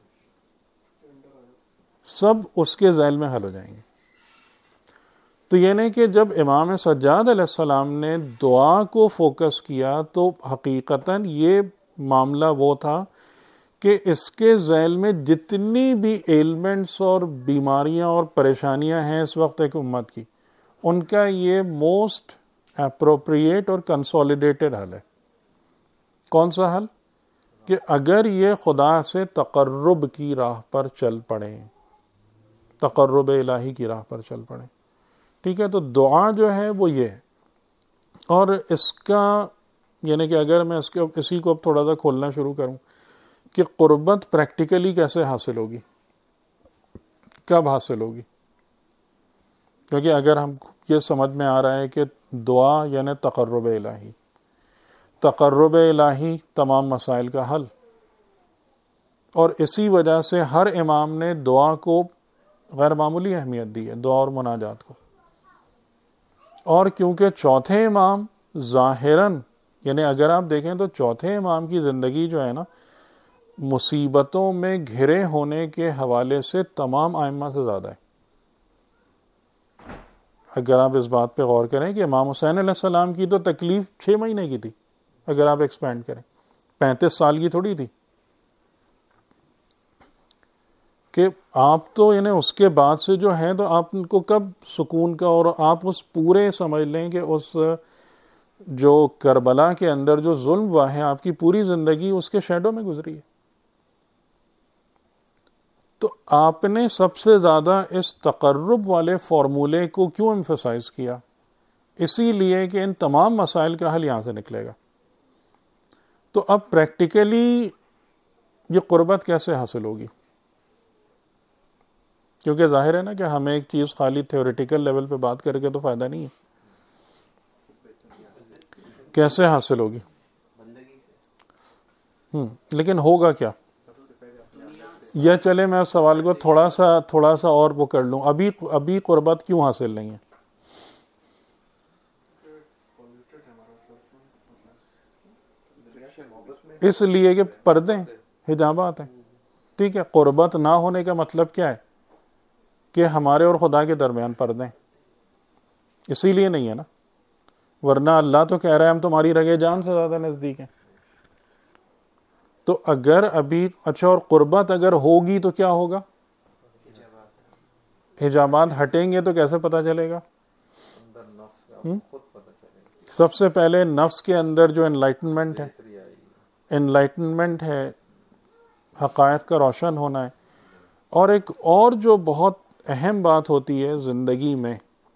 Speaker 1: سب اس کے ذیل میں حل ہو جائیں گے. تو یعنی کہ جب امام سجاد علیہ السلام نے دعا کو فوکس کیا تو حقیقتاً یہ معاملہ وہ تھا کہ اس کے ذیل میں جتنی بھی ایلمنٹس اور بیماریاں اور پریشانیاں ہیں اس وقت ایک امت کی، ان کا یہ موسٹ اپروپریٹ اور کنسولیڈیٹڈ حل ہے. کون سا حل؟ کہ اگر یہ خدا سے تقرب کی راہ پر چل پڑیں، تقرب الہی کی راہ پر چل پڑیں. ٹھیک ہے، تو دعا جو ہے وہ یہ ہے. اور اس کا یعنی کہ اگر میں اس کے اسی کو اب تھوڑا سا کھولنا شروع کروں کہ قربت پریکٹیکلی کیسے حاصل ہوگی، کب حاصل ہوگی، کیونکہ اگر ہم یہ سمجھ میں آ رہا ہے کہ دعا یعنی تقرب الہی، تقرب الہی تمام مسائل کا حل، اور اسی وجہ سے ہر امام نے دعا کو غیر معمولی اہمیت دی ہے، دعا اور مناجات کو. اور کیونکہ چوتھے امام ظاہراً، یعنی اگر آپ دیکھیں تو چوتھے امام کی زندگی جو ہے نا مصیبتوں میں گھرے ہونے کے حوالے سے تمام ائمہ سے زیادہ ہے. اگر آپ اس بات پہ غور کریں کہ امام حسین علیہ السلام کی تو تکلیف چھ مہینے کی تھی، اگر آپ ایکسپینڈ کریں، پینتیس سال کی تھوڑی تھی. کہ آپ تو یعنی اس کے بعد سے جو ہیں تو آپ کو کب سکون کا، اور آپ اس پورے سمجھ لیں کہ اس جو کربلا کے اندر جو ظلم ہوا ہے آپ کی پوری زندگی اس کے شیڈو میں گزری ہے. تو آپ نے سب سے زیادہ اس تقرب والے فارمولے کو کیوں ایمفسائز کیا؟ اسی لیے کہ ان تمام مسائل کا حل یہاں سے نکلے گا. تو اب پریکٹیکلی یہ قربت کیسے حاصل ہوگی؟ کیونکہ ظاہر ہے نا کہ ہمیں ایک چیز خالی تھیوریٹیکل لیول پہ بات کر کے تو فائدہ نہیں ہے. کیسے حاصل ہوگی؟ ہم لیکن ہوگا کیا؟ یا چلے میں اس سوال کو تھوڑا سا تھوڑا سا اور وہ کر لوں، ابھی ابھی قربت کیوں حاصل نہیں ہے؟ اس لیے کہ پردے حجابات ہیں. ٹھیک ہے، قربت نہ ہونے کا مطلب کیا ہے؟ کہ ہمارے اور خدا کے درمیان پردے ہیں، اسی لیے نہیں ہے نا. ورنہ اللہ تو کہہ رہا ہے ہم تمہاری رگے جان سے زیادہ نزدیک ہیں. تو اگر ابھی اچھا، اور قربت اگر ہوگی تو کیا ہوگا؟ حجابات ہٹیں گے تو کیسے پتہ چلے گا؟ سب سے پہلے نفس کے اندر جو انلائٹنمنٹ ہے انلائٹنمنٹ ہے حقائق کا روشن ہونا ہے. اور ایک اور جو بہت اہم بات ہوتی ہے زندگی میں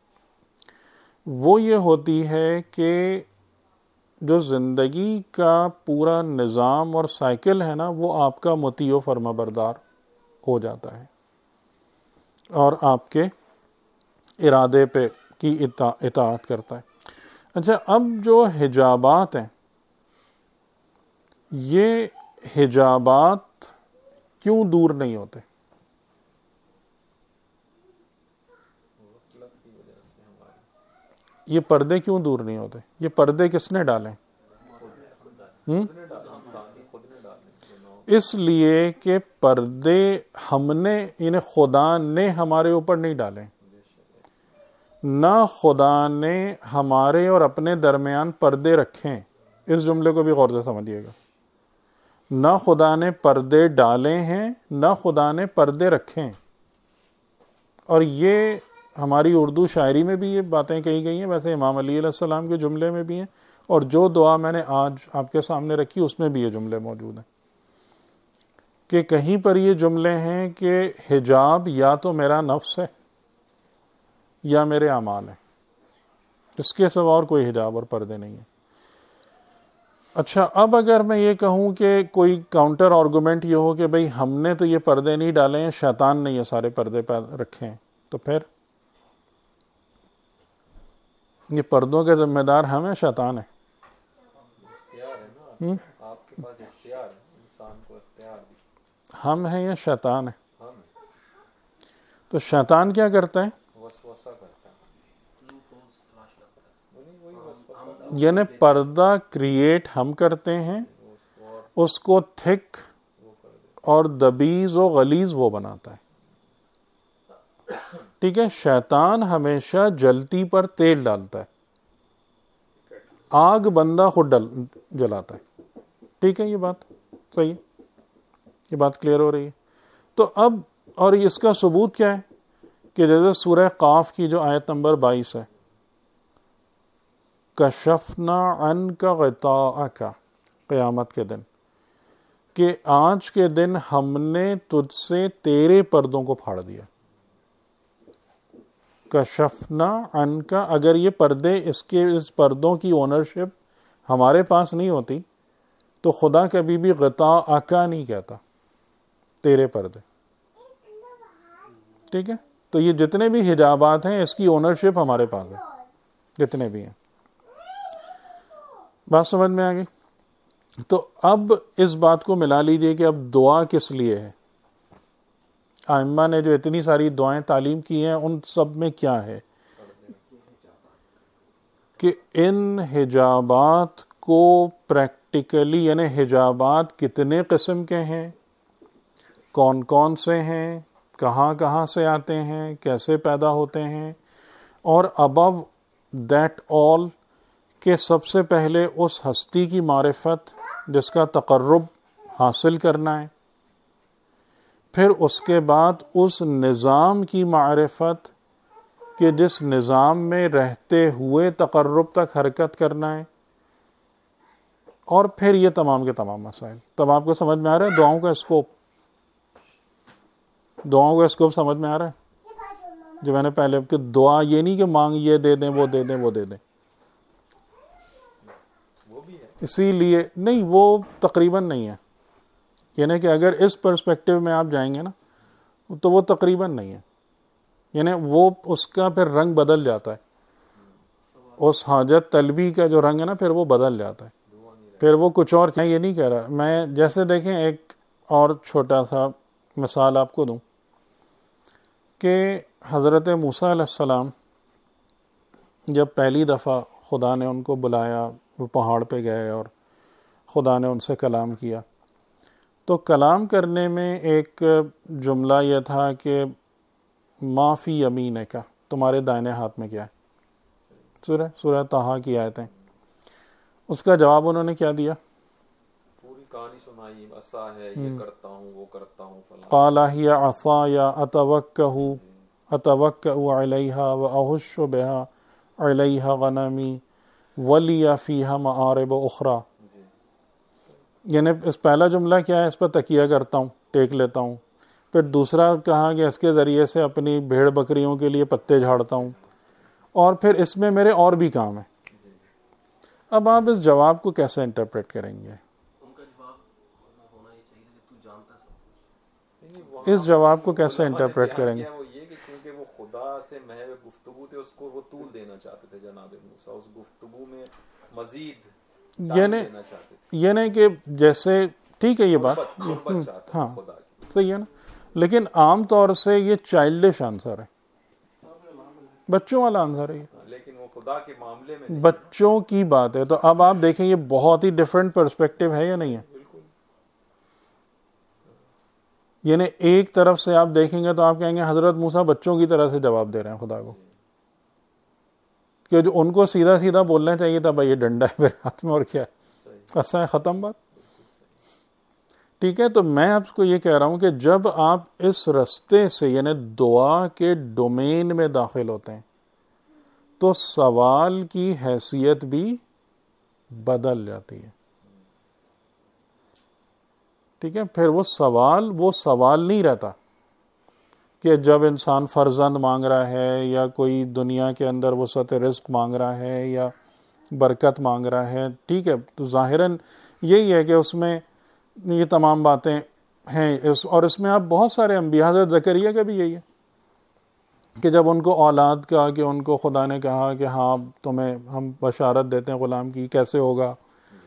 Speaker 1: وہ یہ ہوتی ہے کہ جو زندگی کا پورا نظام اور سائیکل ہے نا وہ آپ کا مطیع و فرما بردار ہو جاتا ہے اور آپ کے ارادے پہ کی اطاعت کرتا ہے. اچھا اب جو حجابات ہیں یہ حجابات کیوں دور نہیں ہوتے؟ یہ پردے کیوں دور نہیں ہوتے؟ یہ پردے کس نے ڈالے؟ ہم؟ اس لیے کہ پردے ہم نے یعنی خدا نے ہمارے اوپر نہیں ڈالے، نہ خدا نے ہمارے اور اپنے درمیان پردے رکھیں. اس جملے کو بھی غور سے سمجھیے گا. نہ خدا نے پردے ڈالے ہیں نہ خدا نے پردے رکھیں. اور یہ ہماری اردو شاعری میں بھی یہ باتیں کہی گئی ہیں، ویسے امام علی علیہ السلام کے جملے میں بھی ہیں، اور جو دعا میں نے آج آپ کے سامنے رکھی اس میں بھی یہ جملے موجود ہیں کہ کہیں پر یہ جملے ہیں کہ حجاب یا تو میرا نفس ہے یا میرے اعمال ہیں، اس کے سوا اور کوئی حجاب اور پردے نہیں ہیں. اچھا اب اگر میں یہ کہوں کہ کوئی کاؤنٹر آرگومنٹ یہ ہو کہ بھئی ہم نے تو یہ پردے نہیں ڈالے ہیں، شیطان نے یہ سارے پردے رکھے ہیں، تو پھر یہ پردوں کے ذمہ دار ہم ہیں شیطان ہے؟ ہم ہیں یا شیطان ہے؟ تو شیطان کیا کرتا ہے؟ یعنی پردہ کریٹ ہم کرتے ہیں، اس کو تھک اور دبیز و غلیظ وہ بناتا ہے. ٹھیک ہے، شیطان ہمیشہ جلتی پر تیل ڈالتا ہے، آگ بندہ خود ڈل جلاتا ہے. ٹھیک ہے، یہ بات صحیح ہے، یہ بات کلیئر ہو رہی ہے. تو اب اور اس کا ثبوت کیا ہے کہ جیسے سورہ قاف کی جو آیت نمبر بائیس ہے، کشفنا عنک غطاءک، قیامت کے دن، کہ آج کے دن ہم نے تجھ سے تیرے پردوں کو پھاڑ دیا. کشفنا عنک، اگر یہ پردے اس کے اس پردوں کی اونرشپ ہمارے پاس نہیں ہوتی تو خدا کبھی بھی غطاءک نہیں کہتا، تیرے پردے. ٹھیک ہے، تو یہ جتنے بھی حجابات ہیں اس کی اونرشپ ہمارے پاس ہے، جتنے بھی ہیں. بات سمجھ میں آ گئی؟ تو اب اس بات کو ملا لیجئے کہ اب دعا کس لیے ہے. ائمہ نے جو اتنی ساری دعائیں تعلیم کی ہیں ان سب میں کیا ہے کہ ان حجابات کو پریکٹیکلی، یعنی حجابات کتنے قسم کے ہیں، کون کون سے ہیں، کہاں کہاں سے آتے ہیں، کیسے پیدا ہوتے ہیں، اور ابو دیٹ آل کہ سب سے پہلے اس ہستی کی معرفت جس کا تقرب حاصل کرنا ہے، پھر اس کے بعد اس نظام کی معرفت کہ جس نظام میں رہتے ہوئے تقرب تک حرکت کرنا ہے، اور پھر یہ تمام کے تمام مسائل. تب آپ کو سمجھ میں آ رہا ہے دعاؤں کا اسکوپ؟ دعاؤں کا اسکوپ سمجھ میں آ رہا ہے جو میں نے پہلے کہ دعا یہ نہیں کہ مانگ یہ دے دیں وہ دے دیں وہ دے دیں. اسی لیے نہیں، وہ تقریباً نہیں ہے، یعنی کہ اگر اس پرسپیکٹو میں آپ جائیں گے نا تو وہ تقریباً نہیں ہے، یعنی وہ اس کا پھر رنگ بدل جاتا ہے، اس حاجت طلبی کا جو رنگ ہے نا پھر وہ بدل جاتا ہے، پھر وہ کچھ اور. میں یہ نہیں کہہ رہا، میں جیسے دیکھیں ایک اور چھوٹا سا مثال آپ کو دوں کہ حضرت موسیٰ علیہ السلام جب پہلی دفعہ خدا نے ان کو بلایا، وہ پہاڑ پہ گئے اور خدا نے ان سے کلام کیا، تو کلام کرنے میں ایک جملہ یہ تھا کہ ما فی یمینک، تمہارے دائنے ہاتھ میں کیا ہے. سورہ سورہ طٰہٰ کی آیتیں. اس کا جواب انہوں نے کیا دیا؟
Speaker 2: پوری کہانی سنائی، عصا ہے، یہ کرتا ہوں وہ کرتا ہوں فلاں.
Speaker 1: قال ہی عصای اتوکہ اتوکأ علیہا واہش بہا علیہ غنمی وَلِيَ فِيهَا مَآرِبُ أُخْرَى. یعنی اس پہلا جملہ کیا ہے, اس پر تکیہ کرتا ہوں, ٹیک لیتا ہوں. پھر دوسرا کہا کہ اس کے ذریعے سے اپنی بھیڑ بکریوں کے لیے پتے جھاڑتا ہوں, اور پھر اس میں میرے اور بھی کام ہیں. اب آپ اس جواب کو کیسے انٹرپریٹ کریں گے؟ اس جواب کو کیسے انٹرپریٹ کریں گے؟
Speaker 2: وہ یہ کہ چونکہ وہ خدا سے محض گفتگو تھے, اس کو وہ طول دینا چاہتے تھے جناب موسیٰ, اس گفتگو میں مزید
Speaker 1: یعنی یعنی کہ جیسے ٹھیک ہے یہ بات, ہاں صحیح ہے نا, لیکن عام طور سے یہ چائلڈش آنسر ہے, بچوں والا آنسر ہے,
Speaker 2: لیکن وہ خدا کے معاملے میں
Speaker 1: بچوں کی بات ہے. تو اب آپ دیکھیں یہ بہت ہی ڈفرینٹ پرسپیکٹو ہے یا نہیں ہے؟ یعنی ایک طرف سے آپ دیکھیں گے تو آپ کہیں گے حضرت موسیٰ بچوں کی طرح سے جواب دے رہے ہیں خدا کو, کہ جو ان کو سیدھا سیدھا بولنا چاہیے تھا بھائی یہ ڈنڈا ہے میرے ہاتھ میں اور کیا ہے, ایسا ہے, ختم بات. ٹھیک ہے, تو میں آپ کو یہ کہہ رہا ہوں کہ جب آپ اس رستے سے یعنی دعا کے ڈومین میں داخل ہوتے ہیں تو سوال کی حیثیت بھی بدل جاتی ہے. ٹھیک ہے, پھر وہ سوال وہ سوال نہیں رہتا کہ جب انسان فرزند مانگ رہا ہے یا کوئی دنیا کے اندر وسعت رزق مانگ رہا ہے یا برکت مانگ رہا ہے. ٹھیک ہے, تو ظاہراً یہی ہے کہ اس میں یہ تمام باتیں ہیں, اس اور اس میں آپ بہت سارے انبیاء, حضرت زکریا کا بھی یہی ہے کہ جب ان کو اولاد کا کہ ان کو خدا نے کہا کہ ہاں تمہیں ہم بشارت دیتے ہیں غلام کی, کیسے ہوگا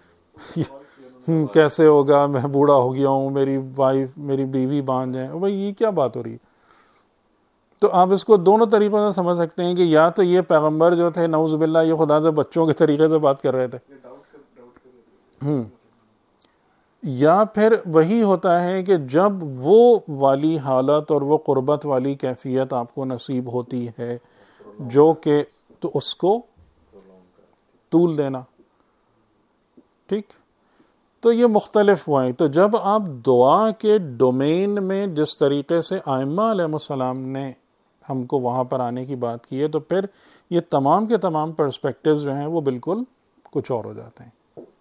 Speaker 1: کیسے ہوگا, میں بوڑھا ہو گیا ہوں, میری وائف میری بیوی بانجھ ہیں. بھائی یہ کیا بات ہو رہی ہے؟ تو آپ اس کو دونوں طریقوں سے سمجھ سکتے ہیں کہ یا تو یہ پیغمبر جو تھے نعوذ باللہ یہ خدا سے بچوں کے طریقے سے بات کر رہے تھے, ہوں یا پھر وہی ہوتا ہے کہ جب وہ والی حالت اور وہ قربت والی کیفیت آپ کو نصیب ہوتی ہے جو کہ تو اس کو طول دینا. ٹھیک, تو یہ مختلف ہوئیں. تو جب آپ دعا کے ڈومین میں جس طریقے سے ائمہ علیہ السلام نے ہم کو وہاں پر آنے کی بات کی ہے تو پھر یہ تمام کے تمام پرسپیکٹیوز جو ہیں وہ بالکل کچھ اور ہو جاتے ہیں.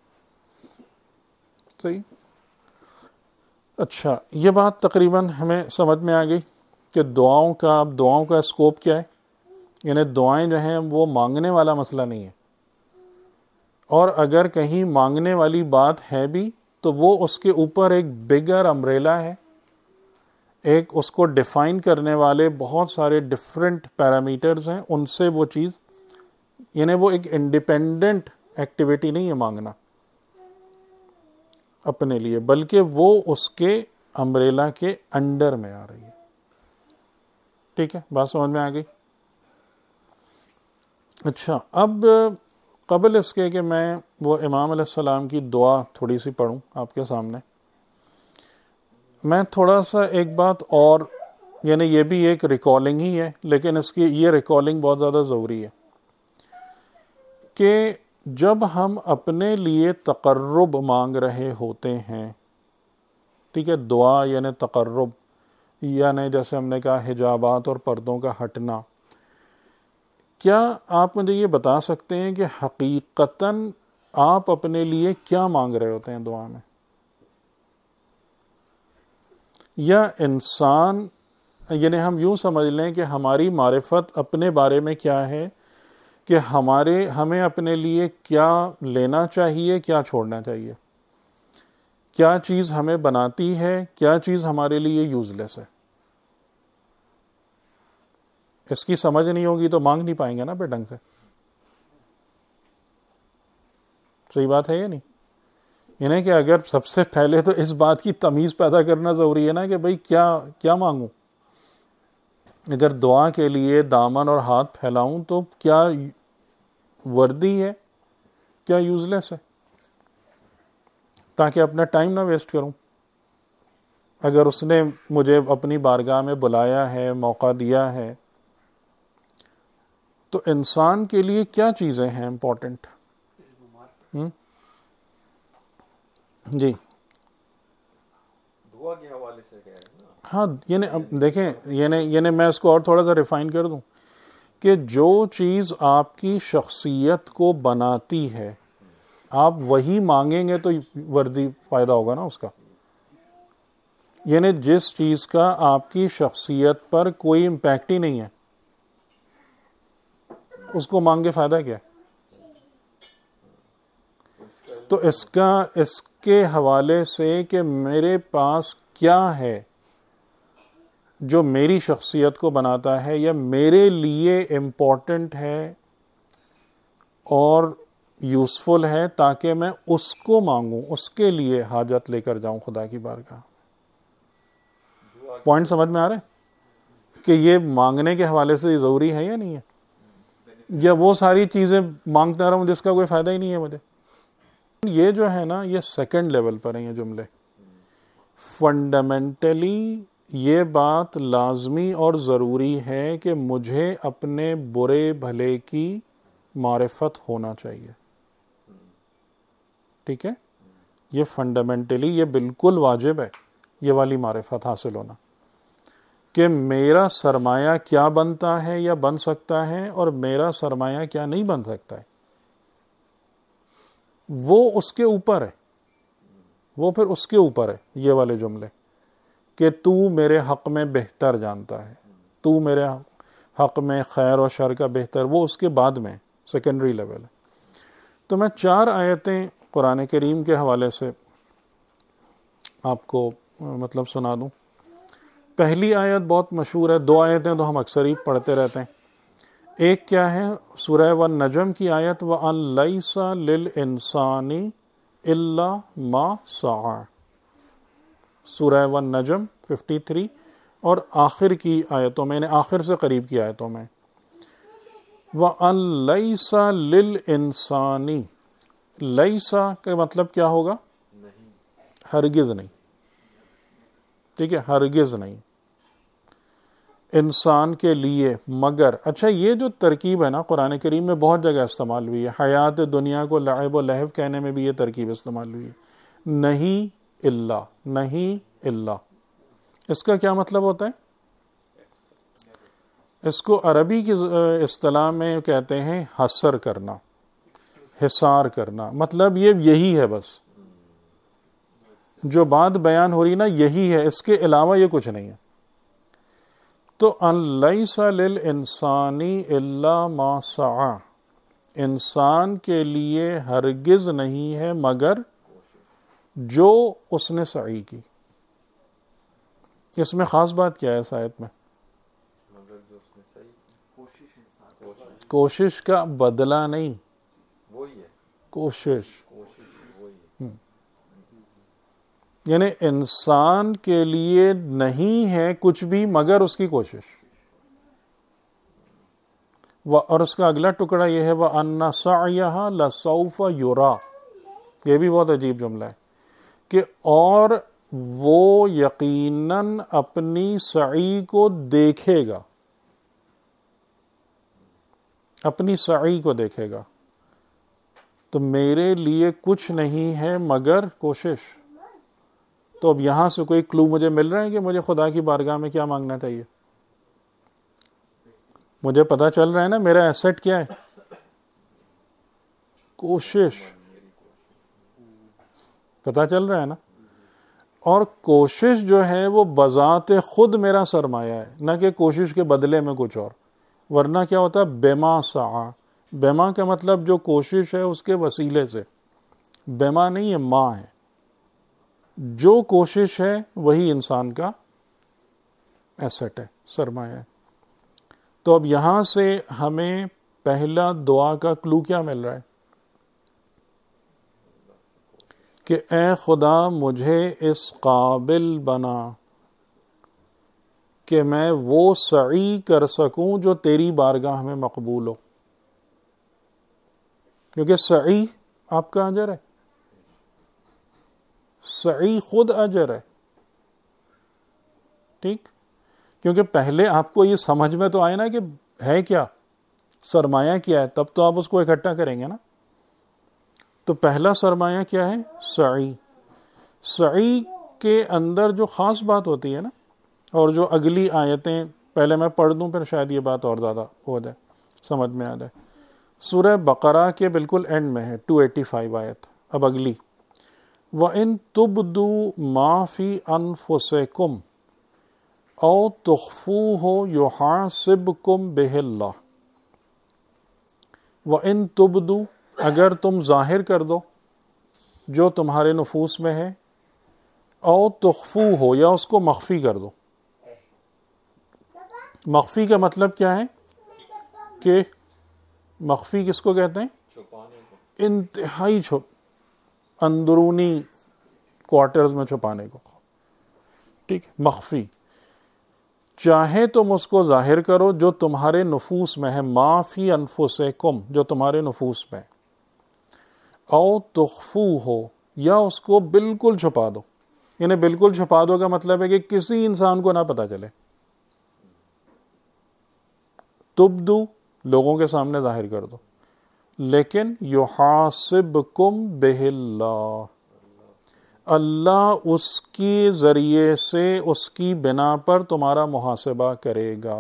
Speaker 1: صحیح. اچھا, یہ بات تقریباً ہمیں سمجھ میں آ گئی کہ دعاؤں کا اب دعاؤں کا اسکوپ کیا ہے. یعنی دعائیں جو ہیں وہ مانگنے والا مسئلہ نہیں ہے, اور اگر کہیں مانگنے والی بات ہے بھی تو وہ اس کے اوپر ایک بگر امبریلا ہے, ایک اس کو ڈیفائن کرنے والے بہت سارے ڈفرینٹ پیرامیٹرز ہیں, ان سے وہ چیز یعنی وہ ایک انڈیپینڈنٹ ایکٹیویٹی نہیں ہے مانگنا اپنے لیے, بلکہ وہ اس کے امبریلا کے انڈر میں آ رہی ہے. ٹھیک ہے, بات سمجھ میں آ گئی. اچھا, اب قبل اس کے کہ میں وہ امام علیہ السلام کی دعا تھوڑی سی پڑھوں آپ کے سامنے, میں تھوڑا سا ایک بات اور, یعنی یہ بھی ایک ریکالنگ ہی ہے لیکن اس کی یہ ریکالنگ بہت زیادہ ضروری ہے کہ جب ہم اپنے لیے تقرب مانگ رہے ہوتے ہیں, ٹھیک ہے, دعا یعنی تقرب, یعنی جیسے ہم نے کہا حجابات اور پردوں کا ہٹنا, کیا آپ مجھے یہ بتا سکتے ہیں کہ حقیقتاً آپ اپنے لیے کیا مانگ رہے ہوتے ہیں دعا میں؟ یا انسان, یعنی ہم یوں سمجھ لیں کہ ہماری معرفت اپنے بارے میں کیا ہے کہ ہمارے ہمیں اپنے لیے کیا لینا چاہیے, کیا چھوڑنا چاہیے, کیا چیز ہمیں بناتی ہے, کیا چیز ہمارے لیے یوز لیس ہے. اس کی سمجھ نہیں ہوگی تو مانگ نہیں پائیں گے نا بے ڈھنگ سے. صحیح بات ہے یا نہیں؟ یعنی کہ اگر سب سے پہلے تو اس بات کی تمیز پیدا کرنا ضروری ہے نا کہ بھئی کیا کیا مانگوں. اگر دعا کے لیے دامن اور ہاتھ پھیلاؤں تو کیا وردی ہے, کیا یوز لیس ہے, تاکہ اپنا ٹائم نہ ویسٹ کروں. اگر اس نے مجھے اپنی بارگاہ میں بلایا ہے, موقع دیا ہے, تو انسان کے لیے کیا چیزیں ہیں امپورٹنٹ؟ جی
Speaker 2: دعا کے حوالے سے کہہ رہے ہیں نا.
Speaker 1: ہاں, یعنی اب دیکھیں, یعنی یعنی میں اس کو اور تھوڑا سا ریفائن کر دوں کہ جو چیز آپ کی شخصیت کو بناتی ہے آپ وہی مانگیں گے تو وردی فائدہ ہوگا نا اس کا. یعنی جس چیز کا آپ کی شخصیت پر کوئی امپیکٹ ہی نہیں ہے اس کو مانگ کے فائدہ کیا ہے؟ تو اس کا اس کے حوالے سے کہ میرے پاس کیا ہے جو میری شخصیت کو بناتا ہے یا میرے لیے امپورٹنٹ ہے اور یوزفل ہے تاکہ میں اس کو مانگوں, اس کے لیے حاجت لے کر جاؤں خدا کی بارگاہ. پوائنٹ سمجھ میں آ رہا ہے کہ یہ مانگنے کے حوالے سے ضروری ہے یا نہیں ہے, یا وہ ساری چیزیں مانگتا رہا ہوں جس کا کوئی فائدہ ہی نہیں ہے مجھے. یہ جو ہے نا یہ سیکنڈ لیول پر ہیں یہ جملے. فنڈامنٹلی یہ بات لازمی اور ضروری ہے کہ مجھے اپنے برے بھلے کی معرفت ہونا چاہیے. ٹھیک ہے, یہ فنڈامنٹلی یہ بالکل واجب ہے یہ والی معرفت حاصل ہونا کہ میرا سرمایہ کیا بنتا ہے یا بن سکتا ہے اور میرا سرمایہ کیا نہیں بن سکتا ہے. وہ اس کے اوپر ہے, وہ پھر اس کے اوپر ہے یہ والے جملے کہ تو میرے حق میں بہتر جانتا ہے, تو میرے حق میں خیر و شر کا بہتر, وہ اس کے بعد میں سیکنڈری لیول ہے. تو میں چار آیتیں قرآن کریم کے حوالے سے آپ کو مطلب سنا دوں. پہلی آیت بہت مشہور ہے, دو آیتیں تو ہم اکثر ہی پڑھتے رہتے ہیں. ایک کیا ہے سورہ والنجم کی آیت وَأَن لَيْسَ لِلْإِنسَانِ إِلَّا مَا سَعَى, سورہ والنجم ففٹی تھری, اور آخر کی آیتوں میں, یعنی آخر سے قریب کی آیتوں میں وَأَن لَيْسَ لِلْإِنسَانِ, لیسا کا مطلب کیا ہوگا؟ ہرگز نہیں. ٹھیک ہے, ہرگز نہیں انسان کے لیے مگر. اچھا یہ جو ترکیب ہے نا قرآن کریم میں بہت جگہ استعمال ہوئی ہے. حیات دنیا کو لعب و لہو کہنے میں بھی یہ ترکیب استعمال ہوئی ہے. نہیں الا, نہیں الا, اس کا کیا مطلب ہوتا ہے؟ اس کو عربی کی اصطلاح میں کہتے ہیں حصر کرنا, حصار کرنا. مطلب یہ یہی ہے, بس جو بات بیان ہو رہی نا یہی ہے, اس کے علاوہ یہ کچھ نہیں ہے. تو ان لیس للانسان الا ما سعى, انسان کے لیے ہرگز نہیں ہے مگر جو اس نے سعی کی. اس میں خاص بات کیا ہے اس آیت میں؟ کوشش کا بدلہ نہیں, کوشش. یعنی انسان کے لیے نہیں ہے کچھ بھی مگر اس کی کوشش. اور اس کا اگلا ٹکڑا یہ ہے وَأَنَّ سَعْيَهَا لَسَوْفَ يُرَى, یہ بھی بہت عجیب جملہ ہے کہ اور وہ یقیناً اپنی سعی کو دیکھے گا, اپنی سعی کو دیکھے گا. تو میرے لیے کچھ نہیں ہے مگر کوشش. تو اب یہاں سے کوئی کلو مجھے مل رہا ہے کہ مجھے خدا کی بارگاہ میں کیا مانگنا چاہیے؟ مجھے پتا چل رہا ہے نا میرا ایسٹ کیا ہے؟ کوشش. پتا چل رہا ہے نا. اور کوشش جو ہے وہ بذات خود میرا سرمایہ ہے, نہ کہ کوشش کے بدلے میں کچھ اور. ورنہ کیا ہوتا ہے بما سعی, بما کا مطلب جو کوشش ہے اس کے وسیلے سے, بما نہیں ہے ما ہے. جو کوشش ہے وہی انسان کا ایسٹ ہے, سرمایہ ہے. تو اب یہاں سے ہمیں پہلا دعا کا کلو کیا مل رہا ہے کہ اے خدا مجھے اس قابل بنا کہ میں وہ سعی کر سکوں جو تیری بارگاہ میں مقبول ہو. کیونکہ سعی آپ کا اجر ہے, سعی خود اجر ہے. ٹھیک, کیونکہ پہلے آپ کو یہ سمجھ میں تو آئے نا کہ ہے کیا, سرمایہ کیا ہے, تب تو آپ اس کو اکٹھا کریں گے نا. تو پہلا سرمایہ کیا ہے؟ سعی. سعی کے اندر جو خاص بات ہوتی ہے نا, اور جو اگلی آیتیں پہلے میں پڑھ دوں پھر شاید یہ بات اور زیادہ ہو جائے. سمجھ میں آ جائے. سورہ بقرہ کے بالکل اینڈ میں ہے دو سو پچاسی آیت. اب اگلی وَإِن تُبْدُوا مَا فِي أَنفُسِكُمْ أَوْ تُخْفُوهُ يُحَاسِبْكُم بِهِ اللَّهُ. وَإِن تُبْدُوا اگر تم ظاہر کر دو جو تمہارے نفوس میں ہے، او تخفوہ یا اس کو مخفی کر دو. مخفی کا مطلب کیا ہے کہ مخفی کس کو کہتے ہیں؟
Speaker 2: چھپانے کو.
Speaker 1: انتہائی چھپ اندرونی کوارٹرز میں چھپانے کو. ٹھیک، مخفی. چاہے تم اس کو ظاہر کرو جو تمہارے نفوس میں ہے، ما فی انفسکم جو تمہارے نفوس میں، او تخفوہ یا اس کو بالکل چھپا دو. یعنی بالکل چھپا دو کا مطلب ہے کہ کسی انسان کو نہ پتہ چلے. تبدو لوگوں کے سامنے ظاہر کر دو، لیکن یحاسبکم بہ اللہ، اللہ اس کی ذریعے سے اس کی بنا پر تمہارا محاسبہ کرے گا.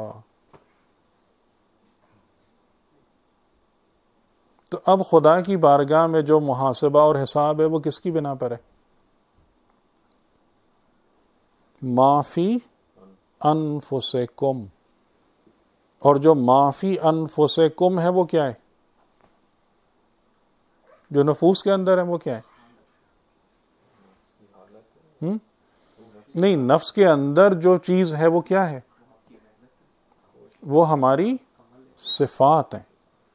Speaker 1: تو اب خدا کی بارگاہ میں جو محاسبہ اور حساب ہے وہ کس کی بنا پر ہے؟ ما فی انفسکم. اور جو ما فی انفسکم ہے وہ کیا ہے؟ جو نفوس کے اندر ہے وہ کیا ہے؟ ہم؟ نہیں، نفس کے اندر جو چیز ہے وہ کیا ہے؟ وہ ہماری صفات ہیں.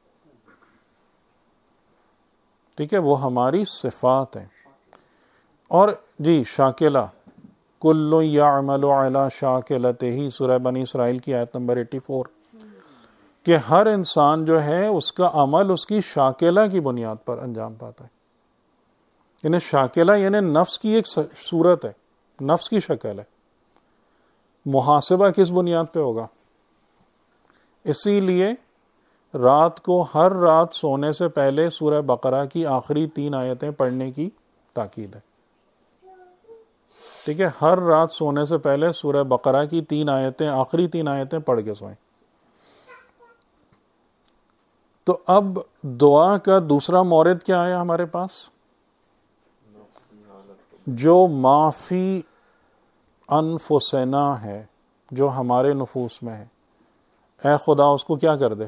Speaker 1: ٹھیک ہے، وہ ہماری صفات ہیں. اور جی شاکلہ کل یعمل علی شاکلتہ، سورہ بنی اسرائیل کی آیت نمبر چوراسی، کہ ہر انسان جو ہے اس کا عمل اس کی شاکلہ کی بنیاد پر انجام پاتا ہے. یعنی شاکلہ یعنی نفس کی ایک صورت ہے، نفس کی شکل ہے. محاسبہ کس بنیاد پہ ہوگا؟ اسی لیے رات کو ہر رات سونے سے پہلے سورہ بقرہ کی آخری تین آیتیں پڑھنے کی تاکید ہے. ٹھیک ہے، ہر رات سونے سے پہلے سورہ بقرہ کی تین آیتیں، آخری تین آیتیں پڑھ کے سوئیں. تو اب دعا کا دوسرا مورد کیا آیا ہمارے پاس؟ جو ما فی انفسنا ہے، جو ہمارے نفوس میں ہے، اے خدا اس کو کیا کر دے؟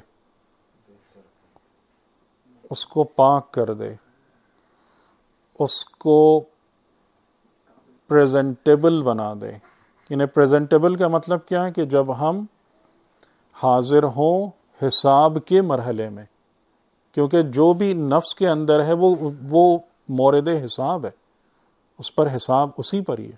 Speaker 1: اس کو پاک کر دے، اس کو پریزنٹیبل بنا دے. یعنی پریزنٹیبل کا مطلب کیا ہے کہ جب ہم حاضر ہوں حساب کے مرحلے میں، کیونکہ جو بھی نفس کے اندر ہے وہ وہ مورد حساب ہے، اس پر حساب اسی پر ہی ہے.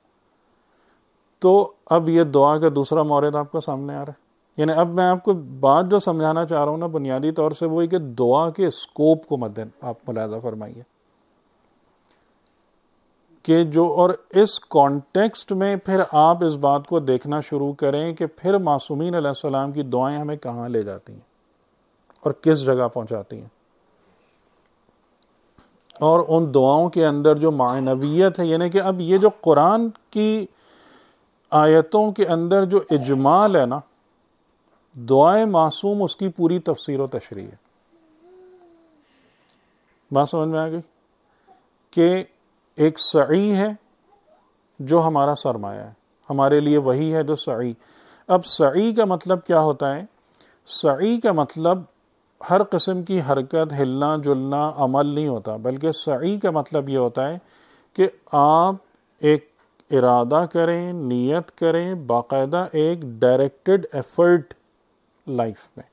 Speaker 1: تو اب یہ دعا کا دوسرا مورد آپ کو سامنے آ رہا ہے. یعنی اب میں آپ کو بات جو سمجھانا چاہ رہا ہوں نا بنیادی طور سے وہ ہے کہ دعا کے اسکوپ کو مد آپ ملاحظہ فرمائیے کہ جو، اور اس کانٹیکسٹ میں پھر آپ اس بات کو دیکھنا شروع کریں کہ پھر معصومین علیہ السلام کی دعائیں ہمیں کہاں لے جاتی ہیں اور کس جگہ پہنچاتی ہیں. اور ان دعاؤں کے اندر جو معنویت ہے، یعنی کہ اب یہ جو قرآن کی آیتوں کے اندر جو اجمال ہے نا، دعائے معصوم اس کی پوری تفسیر و تشریح ہے. بات سمجھ میں آ گئی کہ ایک سعی ہے جو ہمارا سرمایہ ہے، ہمارے لیے وہی ہے جو سعی. اب سعی کا مطلب کیا ہوتا ہے؟ سعی کا مطلب ہر قسم کی حرکت، ہلنا جلنا عمل نہیں ہوتا، بلکہ سعی کا مطلب یہ ہوتا ہے کہ آپ ایک ارادہ کریں، نیت کریں، باقاعدہ ایک ڈائریکٹڈ ایفرٹ لائف میں.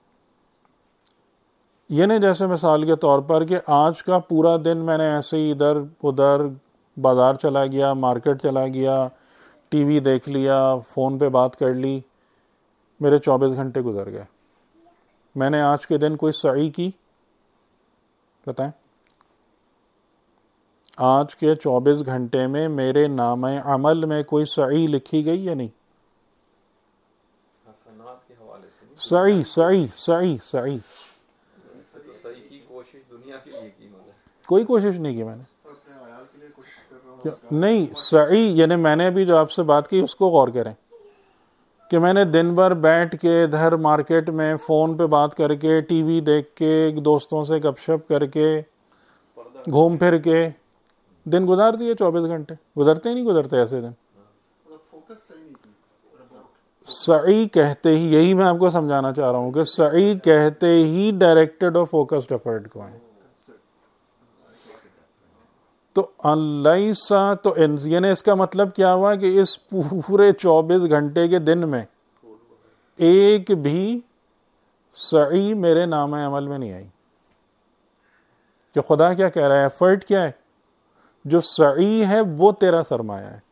Speaker 1: یعنی جیسے مثال کے طور پر کہ آج کا پورا دن میں نے ایسے ہی ادھر ادھر بازار چلا گیا، مارکیٹ چلا گیا، ٹی وی دیکھ لیا، فون پہ بات کر لی، میرے چوبیس گھنٹے گزر گئے. میں نے آج کے دن کوئی سعی کی؟ بتائیں، آج کے چوبیس گھنٹے میں میرے نامہ عمل میں کوئی سعی لکھی گئی یا نہیں؟
Speaker 2: حسنات کے حوالے سے
Speaker 1: سعی سعی سعی سعی
Speaker 2: تو صحیح کی کوشش دنیا کے لیے کی، مگر
Speaker 1: کوئی کوشش نہیں کی میں نے. نہیں، سعی یعنی میں نے ابھی جو آپ سے بات کی اس کو غور کریں. کہ میں نے دن بھر بیٹھ کے ادھر مارکیٹ میں فون پہ بات کر کے ٹی وی دیکھ کے دوستوں سے گپ شپ کر کے گھوم پھر کے دن گزار دیے چوبیس گھنٹے. گزرتے ہی نہیں گزرتے ایسے دن. سعی کہتے ہی, یہی میں آپ کو سمجھانا چاہ رہا ہوں کہ سعی کہتے ہی ڈائریکٹڈ اور فوکسڈ ایفرٹ کو ہے. تو الیسا تو یعنی اس کا مطلب کیا ہوا کہ اس پورے چوبیس گھنٹے کے دن میں ایک بھی سعی میرے نام عمل میں نہیں آئی. کہ خدا کیا کہہ رہا ہے, ایفرٹ کیا ہے, جو سعی ہے وہ تیرا سرمایہ ہے.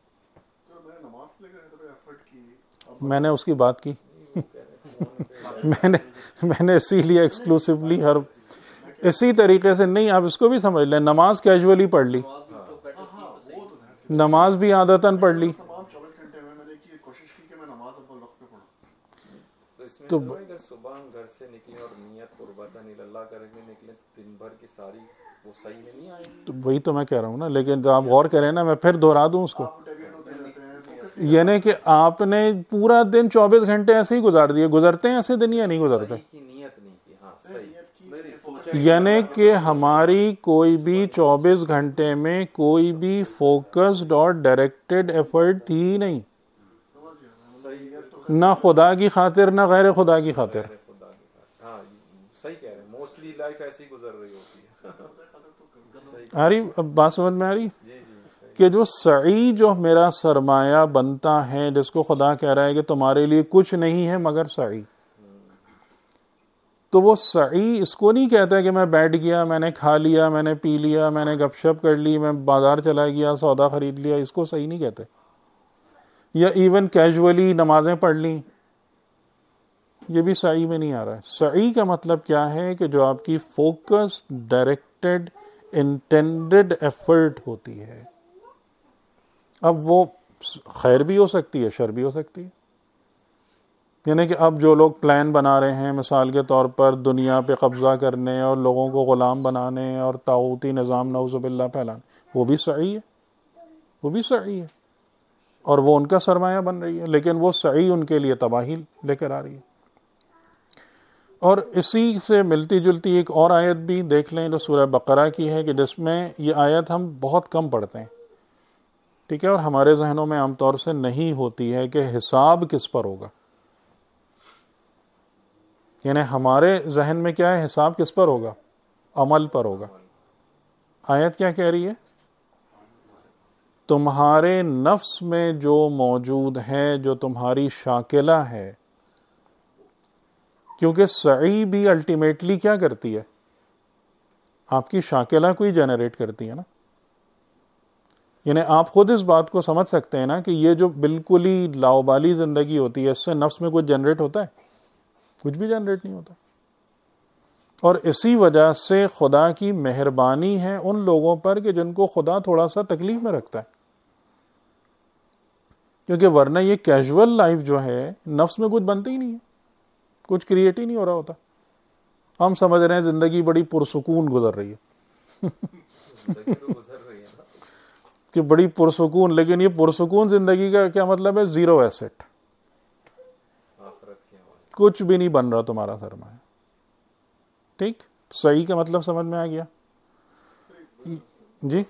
Speaker 1: میں نے اس کی بات کی میں نے میں نے اسی لیے ایکسکلوسیولی ہر اسی طریقے سے نہیں, آپ اس کو بھی سمجھ لیں, نماز کیجولی پڑھ لی, نماز بھی عادتاً پڑھ لی,
Speaker 2: تو صبح گھر سے نکلے اور نیت قربتاً اللہ کریں گے نکلے, دن بھر کی ساری وہ صحیح نہیں آئے گی.
Speaker 1: تو وہی تو میں کہہ رہا ہوں نا, لیکن جو آپ غور کریں نا, میں پھر دہرا دوں اس کو, یعنی کہ آپ نے پورا دن چوبیس گھنٹے ایسے ہی گزار دیے. گزرتے ہیں ایسے دن یا نہیں گزرتے؟ یعنی کہ ہماری کوئی بھی چوبیس گھنٹے میں کوئی بھی فوکسڈ اور ڈائریکٹڈ ایفرٹ تھی ہی نہیں, نہ خدا کی خاطر نہ غیر خدا کی خاطر.
Speaker 2: ہاں صحیح کہہ رہے ہیں, موسٹلی لائف ایسی گزر رہی ہوتی ہے.
Speaker 1: آ رہی اب بات سمجھ میں آ رہی کہ جو سعی جو میرا سرمایہ بنتا ہے, جس کو خدا کہہ رہا ہے کہ تمہارے لیے کچھ نہیں ہے مگر سعی, تو وہ سعی اس کو نہیں کہتا کہ میں بیٹھ گیا, میں نے کھا لیا, میں نے پی لیا, میں نے گپ شپ کر لی, میں بازار چلا گیا, سودا خرید لیا, اس کو صحیح نہیں کہتے. یا ایون کیجولی نمازیں پڑھ لیں, یہ بھی سعی میں نہیں آ رہا ہے. سعی کا مطلب کیا ہے کہ جو آپ کی فوکس ڈائریکٹڈ انٹینڈڈ ایفرٹ ہوتی ہے. اب وہ خیر بھی ہو سکتی ہے, شر بھی ہو سکتی ہے. یعنی کہ اب جو لوگ پلان بنا رہے ہیں مثال کے طور پر دنیا پہ قبضہ کرنے اور لوگوں کو غلام بنانے اور طاغوتی نظام نعوذ باللہ پھیلانے, وہ بھی سعی ہے, وہ بھی سعی ہے, اور وہ ان کا سرمایہ بن رہی ہے, لیکن وہ سعی ان کے لیے تباہی لے کر آ رہی ہے. اور اسی سے ملتی جلتی ایک اور آیت بھی دیکھ لیں جو سورہ بقرہ کی ہے, کہ جس میں یہ آیت ہم بہت کم پڑھتے ہیں, ٹھیک ہے, اور ہمارے ذہنوں میں عام طور سے نہیں ہوتی ہے کہ حساب کس پر ہوگا. یعنی ہمارے ذہن میں کیا ہے, حساب کس پر ہوگا, عمل پر ہوگا. آیت کیا کہہ رہی ہے, تمہارے نفس میں جو موجود ہے, جو تمہاری شاکلہ ہے, کیونکہ سعی بھی الٹیمیٹلی کیا کرتی ہے, آپ کی شاکلہ کو ہی جنریٹ کرتی ہے نا. یعنی آپ خود اس بات کو سمجھ سکتے ہیں نا کہ یہ جو بالکل ہی لاؤبالی زندگی ہوتی ہے, اس سے نفس میں کچھ جنریٹ ہوتا ہے؟ کچھ بھی جنریٹ نہیں ہوتا. اور اسی وجہ سے خدا کی مہربانی ہے ان لوگوں پر کہ جن کو خدا تھوڑا سا تکلیف میں رکھتا ہے, کیونکہ ورنہ یہ کیجول لائف جو ہے نفس میں کچھ بنتی ہی نہیں ہے, کچھ کریٹ ہی نہیں ہو رہا ہوتا. ہم سمجھ رہے ہیں زندگی بڑی پرسکون گزر رہی ہے کہ بڑی پرسکون, لیکن یہ پرسکون زندگی کا کیا مطلب ہے, زیرو ایسٹ, کچھ بھی نہیں بن رہا تمہارا سرمایہ. ٹھیک, صحیح کا مطلب سمجھ میں آ گیا جی.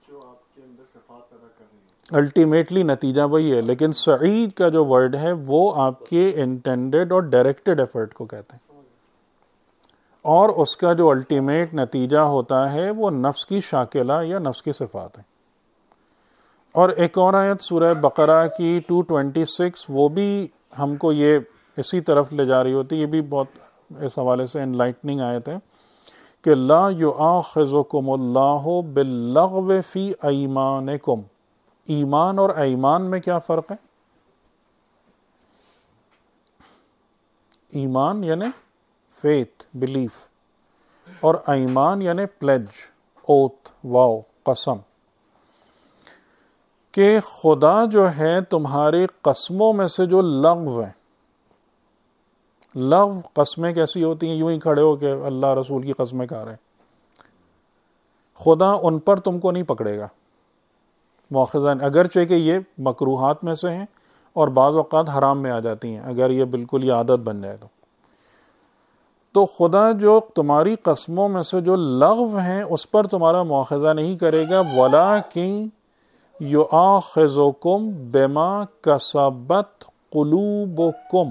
Speaker 1: الٹیمیٹلی نتیجہ وہی ہے, لیکن سعید کا جو ورڈ ہے وہ آپ کے انٹینڈڈ اور ڈائریکٹڈ ایفرٹ کو کہتے ہیں, اور اس کا جو الٹیمیٹ نتیجہ ہوتا ہے وہ نفس کی شاکلہ یا نفس کی صفات ہے. اور ایک اور آیت سورہ بقرہ کی دو سو چھبیس, وہ بھی ہم کو یہ اسی طرف لے جا رہی ہوتی. یہ بھی بہت اس حوالے سے انلائٹننگ آیت ہے کہ لا یؤاخذکم اللہ باللغو فی ایمانکم. ایمان اور ایمان میں کیا فرق ہے؟ ایمان یعنی فیتھ, بلیف, اور ایمان یعنی پلیج, اوتھ, واو, قسم. کہ خدا جو ہے تمہاری قسموں میں سے جو لغو ہیں, لغو قسمیں کیسی ہوتی ہیں, یوں ہی کھڑے ہو کہ اللہ رسول کی قسمیں کھا رہے ہیں, خدا ان پر تم کو نہیں پکڑے گا مؤاخذہ, اگرچہ کہ یہ مکروہات میں سے ہیں, اور بعض اوقات حرام میں آ جاتی ہیں اگر یہ بالکل یہ عادت بن جائے تو تو خدا جو تمہاری قسموں میں سے جو لغو ہیں اس پر تمہارا مواخذہ نہیں کرے گا، وَلَٰكِن يُؤَاخِذُكُم بِمَا كَسَبَتْ قُلُوبُكُم،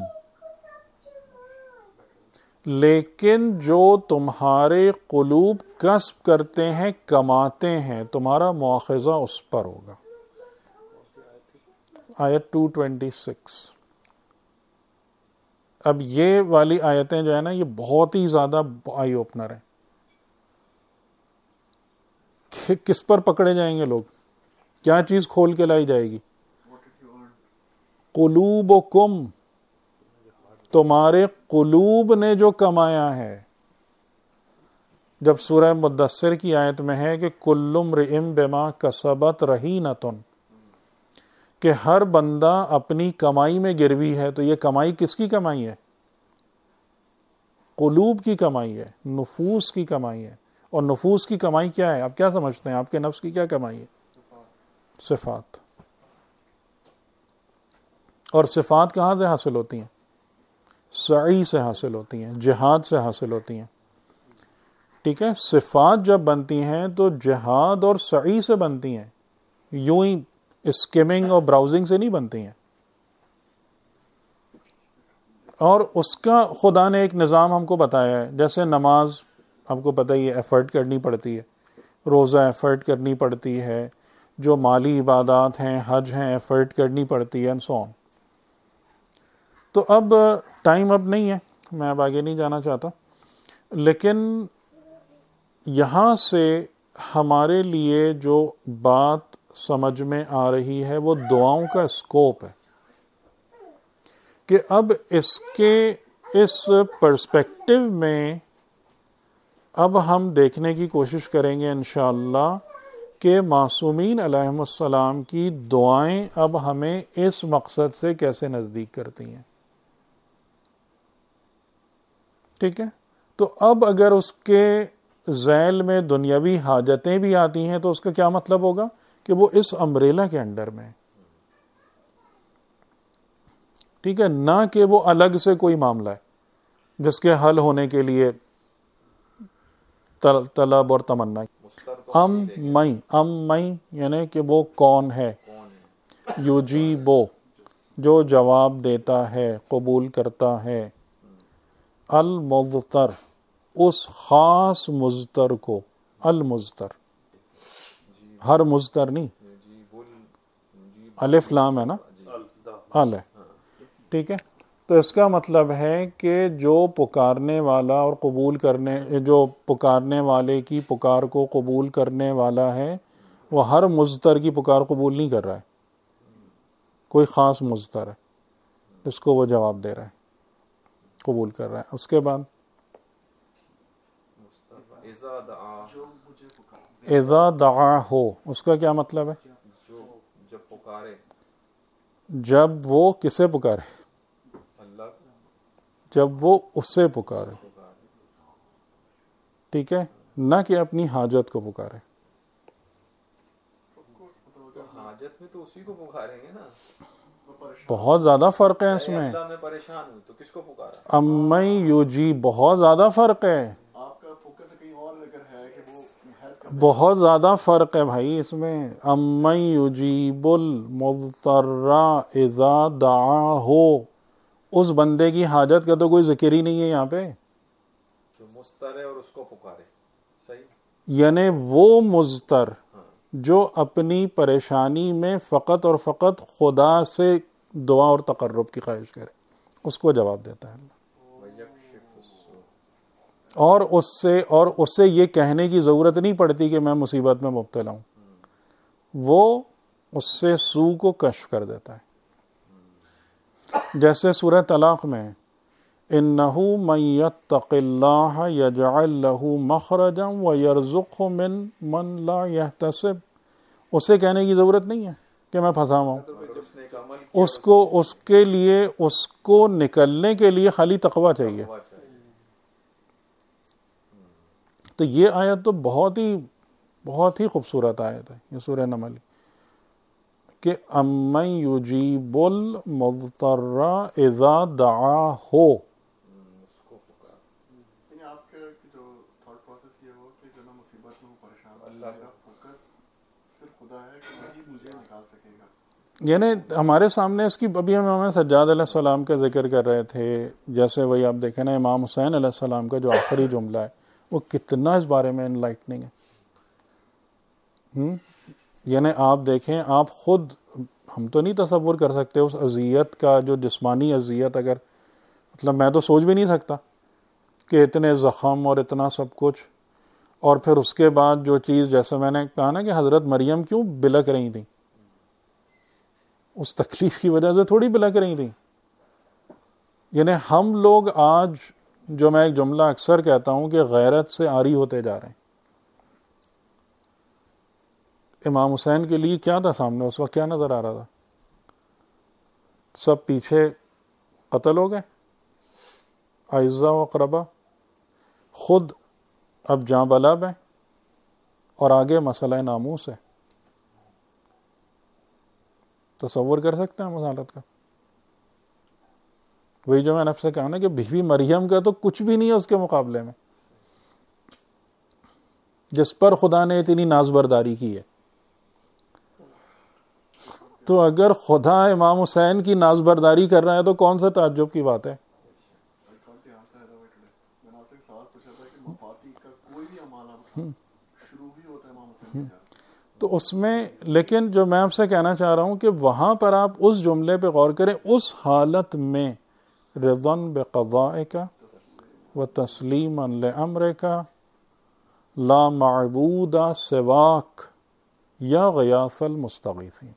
Speaker 1: لیکن جو تمہارے قلوب کسب کرتے ہیں، کماتے ہیں، تمہارا مواخذہ اس پر ہوگا۔ آیت دو سو چھبیس۔ اب یہ والی آیتیں جو ہے نا یہ بہت ہی زیادہ آئی اوپنر ہیں کہ کس پر پکڑے جائیں گے لوگ، کیا چیز کھول کے لائی جائے گی؟ قلوبکم، تمہارے قلوب نے جو کمایا ہے۔ جب سورہ مدثر کی آیت میں ہے کہ کل امرئ بما کسبت رہینۃ، کہ ہر بندہ اپنی کمائی میں گروی ہے، تو یہ کمائی کس کی کمائی ہے؟ قلوب کی کمائی ہے، نفوس کی کمائی ہے۔ اور نفوس کی کمائی کیا ہے؟ آپ کیا سمجھتے ہیں؟ آپ کے نفس کی کیا کمائی ہے؟ صفات۔ اور صفات کہاں سے حاصل ہوتی ہیں؟ سعی سے حاصل ہوتی ہیں، جہاد سے حاصل ہوتی ہیں۔ ٹھیک ہے، صفات جب بنتی ہیں تو جہاد اور سعی سے بنتی ہیں، یوں ہی اسکیمنگ اور براؤزنگ سے نہیں بنتی ہیں۔ اور اس کا خدا نے ایک نظام ہم کو بتایا ہے، جیسے نماز آپ کو پتہ ہی ہے ایفرٹ کرنی پڑتی ہے، روزہ ایفرٹ کرنی پڑتی ہے، جو مالی عبادات ہیں، حج ہیں، ایفرٹ کرنی پڑتی ہے، and so on۔ تو اب ٹائم اب نہیں ہے، میں اب آگے نہیں جانا چاہتا، لیکن یہاں سے ہمارے لیے جو بات سمجھ میں آ رہی ہے وہ دعاؤں کا اسکوپ ہے کہ اب اس کے اس پرسپیکٹو میں اب ہم دیکھنے کی کوشش کریں گے انشاءاللہ کہ معصومین علیہم السلام کی دعائیں اب ہمیں اس مقصد سے کیسے نزدیک کرتی ہیں۔ ٹھیک ہے، تو اب اگر اس کے ذیل میں دنیاوی حاجتیں بھی آتی ہیں تو اس کا کیا مطلب ہوگا کہ وہ اس امبریلا کے انڈر میں، ٹھیک ہے، نہ کہ وہ الگ سے کوئی معاملہ ہے جس کے حل ہونے کے لیے طلب اور تمنا۔ ام مئی، ام مئی یعنی کہ وہ کون ہے، یجیبو جو جواب دیتا ہے، قبول کرتا ہے، المضطر اس خاص مضطر کو، المضطر ہر مضطر نہیں، الف لام ہے نا، ال ہے، ٹھیک ہے، تو اس کا مطلب ہے کہ جو پکارنے والا اور قبول کرنے، جو پکارنے والے کی پکار کو قبول کرنے والا ہے وہ ہر مضطر کی پکار قبول نہیں کر رہا ہے، کوئی خاص مضطر ہے جس کو وہ جواب دے رہا ہے، قبول کر رہا ہے۔ اس کے بعد اذا دعا ہو، اس کا کیا مطلب ہے؟
Speaker 2: جب پکارے،
Speaker 1: جب وہ کسے پکارے؟ جب وہ اس سے پکارے، ٹھیک ہے، نہ کہ اپنی حاجت کو پکارے۔
Speaker 2: حاجت میں تو اسی کو پکاریں گے نا،
Speaker 1: بہت زیادہ فرق ہے اس میں،
Speaker 2: اللہ میں پریشان ہوں تو کس کو پکارا؟
Speaker 1: امی یوجی، بہت زیادہ فرق ہے،
Speaker 3: آپ کا فوکس کہیں اور اگر ہے کہ وہ ہیلپ کرتے ہیں،
Speaker 1: بہت زیادہ فرق ہے بھائی اس میں۔ امی یجیب المضطر اذا دعاہ، اس بندے کی حاجت کا تو کوئی ذکر ہی نہیں ہے یہاں پہ،
Speaker 2: جو مضطر ہے اور اس کو پکارے، صحیح،
Speaker 1: یعنی وہ مضطر جو اپنی پریشانی میں فقط اور فقط خدا سے دعا اور تقرب کی خواہش کرے، اس کو جواب دیتا ہے اللہ، اور اس سے اور اس سے یہ کہنے کی ضرورت نہیں پڑتی کہ میں مصیبت میں مبتلا ہوں، وہ اس سے سو کو کشف کر دیتا ہے۔ جیسے سورہ طلاق میں اِنَّهُ مَن يَتَّقِ اللَّهَ يَجْعَلْ لَهُ مَخْرَجًا وَيَرْزُقْهُ مِن مَّن لَّا يَحْتَسِبُ، اسے کہنے کی ضرورت نہیں ہے کہ میں پھنسا ہوا ہوں، اس کو اس کے لیے اس کو نکلنے کے لیے خالی تقویٰ چاہیے۔ تو یہ آیت تو بہت ہی بہت ہی خوبصورت آیت ہے، یہ سورہ نمل، کہ امن یجیب المضطر اذا دعاہ،
Speaker 3: یعنی آپ کا جو تھاٹ پروسیس یہ ہو کہ جو میں مصیبت میں ہوں پریشان ہوں، میرا فوکس صرف خدا ہے کہ وہی مجھے نکال سکے گا.
Speaker 1: یعنی ہمارے سامنے اس کی ابھی ہم امام سجاد علیہ السلام کا ذکر کر رہے تھے، جیسے وہی آپ دیکھیں نا امام حسین علیہ السلام کا جو آخری جملہ ہے وہ کتنا اس بارے میں انلائٹننگ ہے. ہم یعنی آپ دیکھیں، آپ خود، ہم تو نہیں تصور کر سکتے اس اذیت کا، جو جسمانی اذیت، اگر مطلب میں تو سوچ بھی نہیں سکتا کہ اتنے زخم اور اتنا سب کچھ، اور پھر اس کے بعد جو چیز، جیسے میں نے کہا نا کہ حضرت مریم کیوں بلک رہی تھیں، اس تکلیف کی وجہ سے تھوڑی بلک رہی تھیں. یعنی ہم لوگ آج، جو میں ایک جملہ اکثر کہتا ہوں کہ غیرت سے عاری ہوتے جا رہے ہیں. امام حسین کے لیے کیا تھا سامنے اس وقت، کیا نظر آ رہا تھا؟ سب پیچھے قتل ہو گئے، اعزا و اقربا، خود اب جاں بلب ہیں، اور آگے مسئلہ ناموس ہے. تصور کر سکتے ہیں ہم اس حالت کا؟ وہی جو میں نے آپ سے کہا نا کہ بیوی مریم کا تو کچھ بھی نہیں ہے اس کے مقابلے میں، جس پر خدا نے اتنی ناز برداری کی ہے. تو اگر خدا امام حسین کی ناز برداری کر رہا ہے تو کون سا تعجب کی بات ہے؟
Speaker 3: میں نے آپ سے ایک سوال پوچھا تھا کہ مفاتی کا کوئی بھی عمل آپ شروع بھی ہوتا ہے امام حسین کی طرف سے،
Speaker 1: تو اس میں، لیکن جو میں آپ سے کہنا چاہ رہا ہوں کہ وہاں پر آپ اس جملے پہ غور کریں، اس حالت میں رضن بقضائک و تسلیما لامرک لا معبود سواک یا غیاث المستغیثین.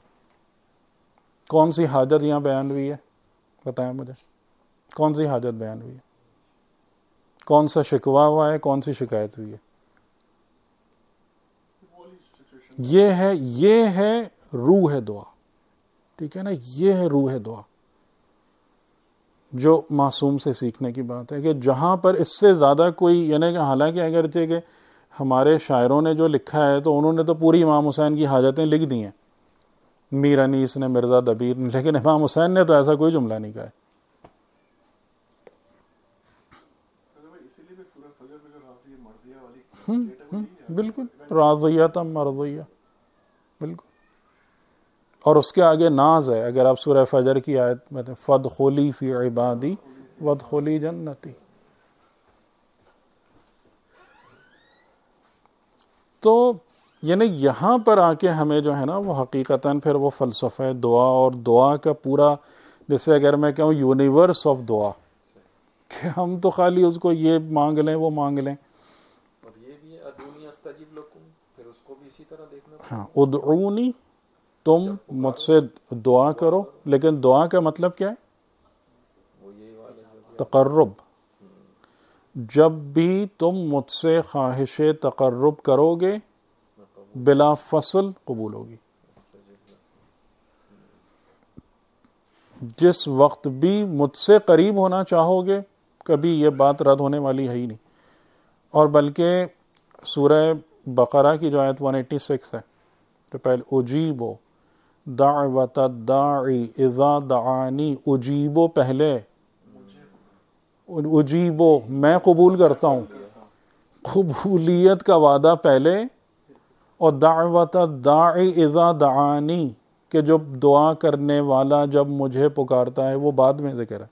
Speaker 1: کون سی حاجت یہاں بیان ہوئی ہے؟ بتائیں مجھے، کون سی حاجت بیان ہوئی ہے؟ کون سا شکوہ ہوا ہے؟ کون سی شکایت ہوئی ہے؟ یہ ہے یہ ہے روح دعا. ٹھیک ہے نا، یہ ہے روح دعا جو معصوم سے سیکھنے کی بات ہے، کہ جہاں پر اس سے زیادہ کوئی، یعنی کہ حالانکہ اگرچہ کہ ہمارے شاعروں نے جو لکھا ہے تو انہوں نے تو پوری امام حسین کی حاجتیں لکھ دی ہیں، میر انیس نے، مرزا دبیر نے، لیکن امام حسین نے تو ایسا کوئی جملہ نہیں کہا ہے.
Speaker 3: اسی لیے سورہ فجر میں جو راضی مرضیہ والی اسٹیٹ ہے وہی ہے.
Speaker 1: بالکل، راضیۃ مرضیہ، بالکل. اور اس کے آگے ناز ہے. اگر آپ سورہ فجر کی آیت میں فادخلی فی عبادی وادخلی جنتی، تو یعنی یہاں پر آ کے ہمیں جو ہے نا وہ حقیقتاً پھر وہ فلسفہ دعا، اور دعا کا پورا، جیسے اگر میں کہوں یونیورس آف دعا، کہ ہم تو خالی اس کو یہ مانگ لیں وہ مانگ لیں.
Speaker 2: اور یہ بھی ہے ادعونی استجب لکم، پھر اس کو بھی اسی طرح دیکھنا.
Speaker 1: ہاں، ادعونی، تم مجھ سے دعا کرو، لیکن دعا کا مطلب کیا ہے؟
Speaker 2: وہ یہی والا
Speaker 1: تقرب. جب بھی تم مجھ سے خواہش تقرب کرو گے بلا فصل قبول ہوگی. جس وقت بھی مجھ سے قریب ہونا چاہو گے کبھی یہ بات رد ہونے والی ہے ہی نہیں. اور بلکہ سورہ بقرہ کی جو آیت ایک سو چھیاسی ہے، تو پہلے اجیبو دعوت الداعی اذا دعانی، اجیبو پہلے، اجیبو میں قبول کرتا ہوں، قبولیت کا وعدہ پہلے، اور دعوت الداعی اذا دعانی، کہ جو دعا کرنے والا جب مجھے پکارتا ہے، وہ بعد میں ذکر ہے.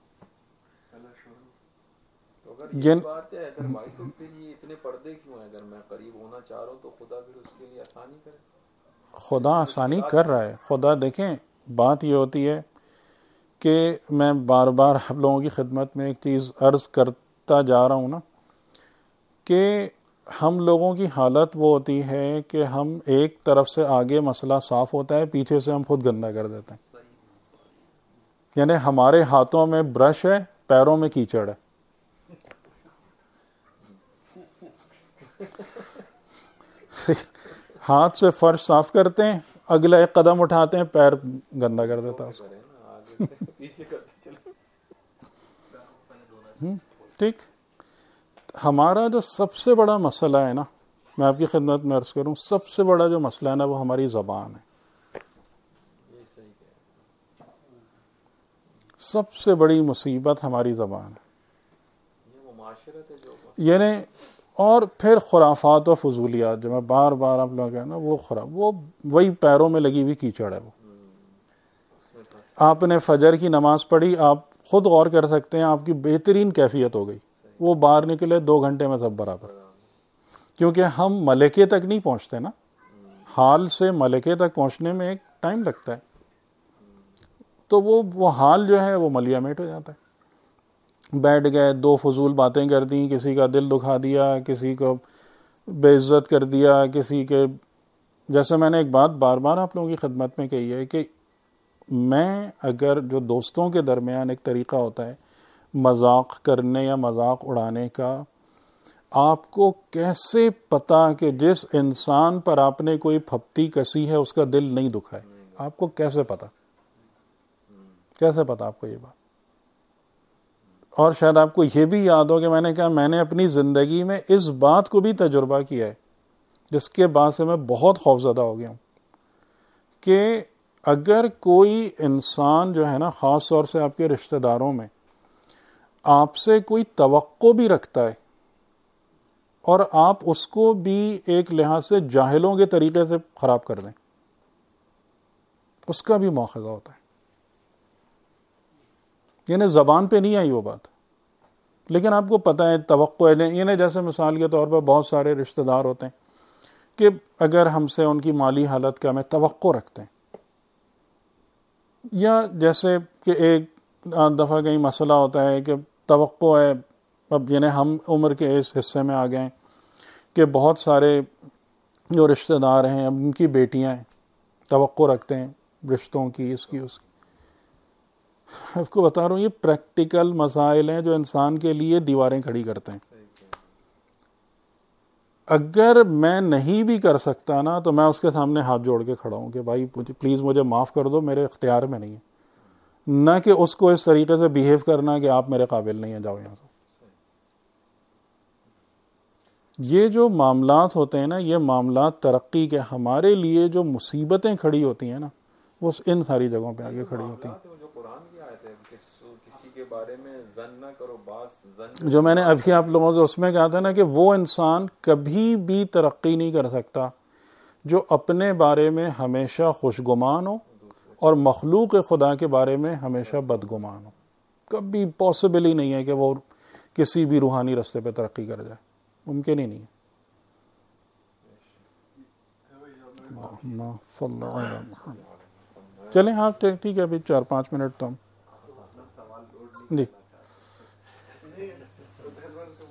Speaker 2: یہ بات ہے اگر بھائی تو پھر یہ اتنے پردے کیوں ہیں؟ اگر میں قریب ہونا چاہ رہا ہوں تو خدا پھر اس کے لیے آسانی کرے.
Speaker 1: خدا آسانی کر رہا ہے. خدا دیکھیں، بات یہ ہوتی ہے کہ میں بار بار آپ لوگوں کی خدمت میں ایک چیز عرض کرتا جا رہا ہوں نا، کہ ہم لوگوں کی حالت وہ ہوتی ہے کہ ہم ایک طرف سے آگے مسئلہ صاف ہوتا ہے، پیچھے سے ہم خود گندا کر دیتے ہیں. یعنی ہمارے ہاتھوں میں برش ہے، پیروں میں کیچڑ ہے. ہاتھ سے فرش صاف کرتے ہیں، اگلا ایک قدم اٹھاتے ہیں، پیر گندا کر دیتا ہے. ٹھیک، ہمارا جو سب سے بڑا مسئلہ ہے نا، میں آپ کی خدمت میں عرض کروں، سب سے بڑا جو مسئلہ ہے نا وہ ہماری زبان ہے. سب سے بڑی مصیبت ہماری زبان ہے،
Speaker 2: یہ معاشرت ہے جو
Speaker 1: یعنی اور پھر خرافات و فضولیات جو میں بار بار آپ لوگ کہنا وہ خراب، وہ وہی پیروں میں لگی ہوئی کیچڑ ہے. وہ آپ نے فجر کی نماز پڑھی، آپ خود غور کر سکتے ہیں، آپ کی بہترین کیفیت ہو گئی، وہ باہر نکلے دو گھنٹے میں سب برابر، کیونکہ ہم ملکے تک نہیں پہنچتے نا، حال سے ملکے تک پہنچنے میں ایک ٹائم لگتا ہے، تو وہ وہ حال جو ہے وہ ملیا میٹ ہو جاتا ہے. بیٹھ گئے، دو فضول باتیں کر دیں، کسی کا دل دکھا دیا، کسی کو بے عزت کر دیا، کسی کے، جیسے میں نے ایک بات بار بار آپ لوگوں کی خدمت میں کہی ہے کہ میں اگر جو دوستوں کے درمیان ایک طریقہ ہوتا ہے مذاق کرنے یا مذاق اڑانے کا، آپ کو کیسے پتا کہ جس انسان پر آپ نے کوئی پھپتی کسی ہے اس کا دل نہیں دکھا ہے؟ آپ کو کیسے پتا؟ کیسے پتا آپ کو یہ بات؟ اور شاید آپ کو یہ بھی یاد ہو کہ میں نے کہا میں نے اپنی زندگی میں اس بات کو بھی تجربہ کیا ہے، جس کے بعد سے میں بہت خوفزدہ ہو گیا ہوں، کہ اگر کوئی انسان جو ہے نا، خاص طور سے آپ کے رشتہ داروں میں، آپ سے کوئی توقع بھی رکھتا ہے اور آپ اس کو بھی ایک لحاظ سے جاہلوں کے طریقے سے خراب کر دیں، اس کا بھی مواخذہ ہوتا ہے. یعنی زبان پہ نہیں آئی وہ بات، لیکن آپ کو پتہ ہے توقع ہے. یعنی جیسے مثال کے طور پر بہت سارے رشتہ دار ہوتے ہیں کہ اگر ہم سے ان کی مالی حالت کا ہمیں توقع رکھتے ہیں، یا جیسے کہ ایک دفعہ کہیں مسئلہ ہوتا ہے کہ توقع ہے، اب یعنی ہم عمر کے اس حصے میں آ گئے ہیں کہ بہت سارے جو رشتہ دار ہیں اب ان کی بیٹیاں ہیں، توقع رکھتے ہیں رشتوں کی، اس کی اس کی. آپ کو بتا رہا ہوں یہ پریکٹیکل مسائل ہیں جو انسان کے لیے دیواریں کھڑی کرتے ہیں. اگر میں نہیں بھی کر سکتا نا تو میں اس کے سامنے ہاتھ جوڑ کے کھڑا ہوں کہ بھائی پلیز مجھے معاف کر دو، میرے اختیار میں نہیں ہے، نہ کہ اس کو اس طریقے سے بیہیو کرنا کہ آپ میرے قابل نہیں ہیں، جاؤ یہاں سے. یہ جو معاملات ہوتے ہیں نا، یہ معاملات ترقی کے، ہمارے لیے جو مصیبتیں کھڑی ہوتی ہیں نا، وہ ان ساری جگہوں پہ آگے کھڑی ہوتی ہیں.
Speaker 2: جو قرآن کی آیت ہے کہ کسی کے بارے میں ظن نہ کرو، باس ظن،
Speaker 1: جو میں نے ابھی آپ لوگوں سے اس میں کہا تھا نا کہ وہ انسان کبھی بھی ترقی نہیں کر سکتا جو اپنے بارے میں ہمیشہ خوشگمان ہو اور مخلوق خدا کے بارے میں ہمیشہ بدگمان ہو. کبھی پاسبل ہی نہیں ہے کہ وہ کسی بھی روحانی رستے پہ ترقی کر جائے، ممکن ہی نہیں ہے. چلیں ہاں ٹھیک ہے، ابھی چار پانچ منٹ تو ہم جی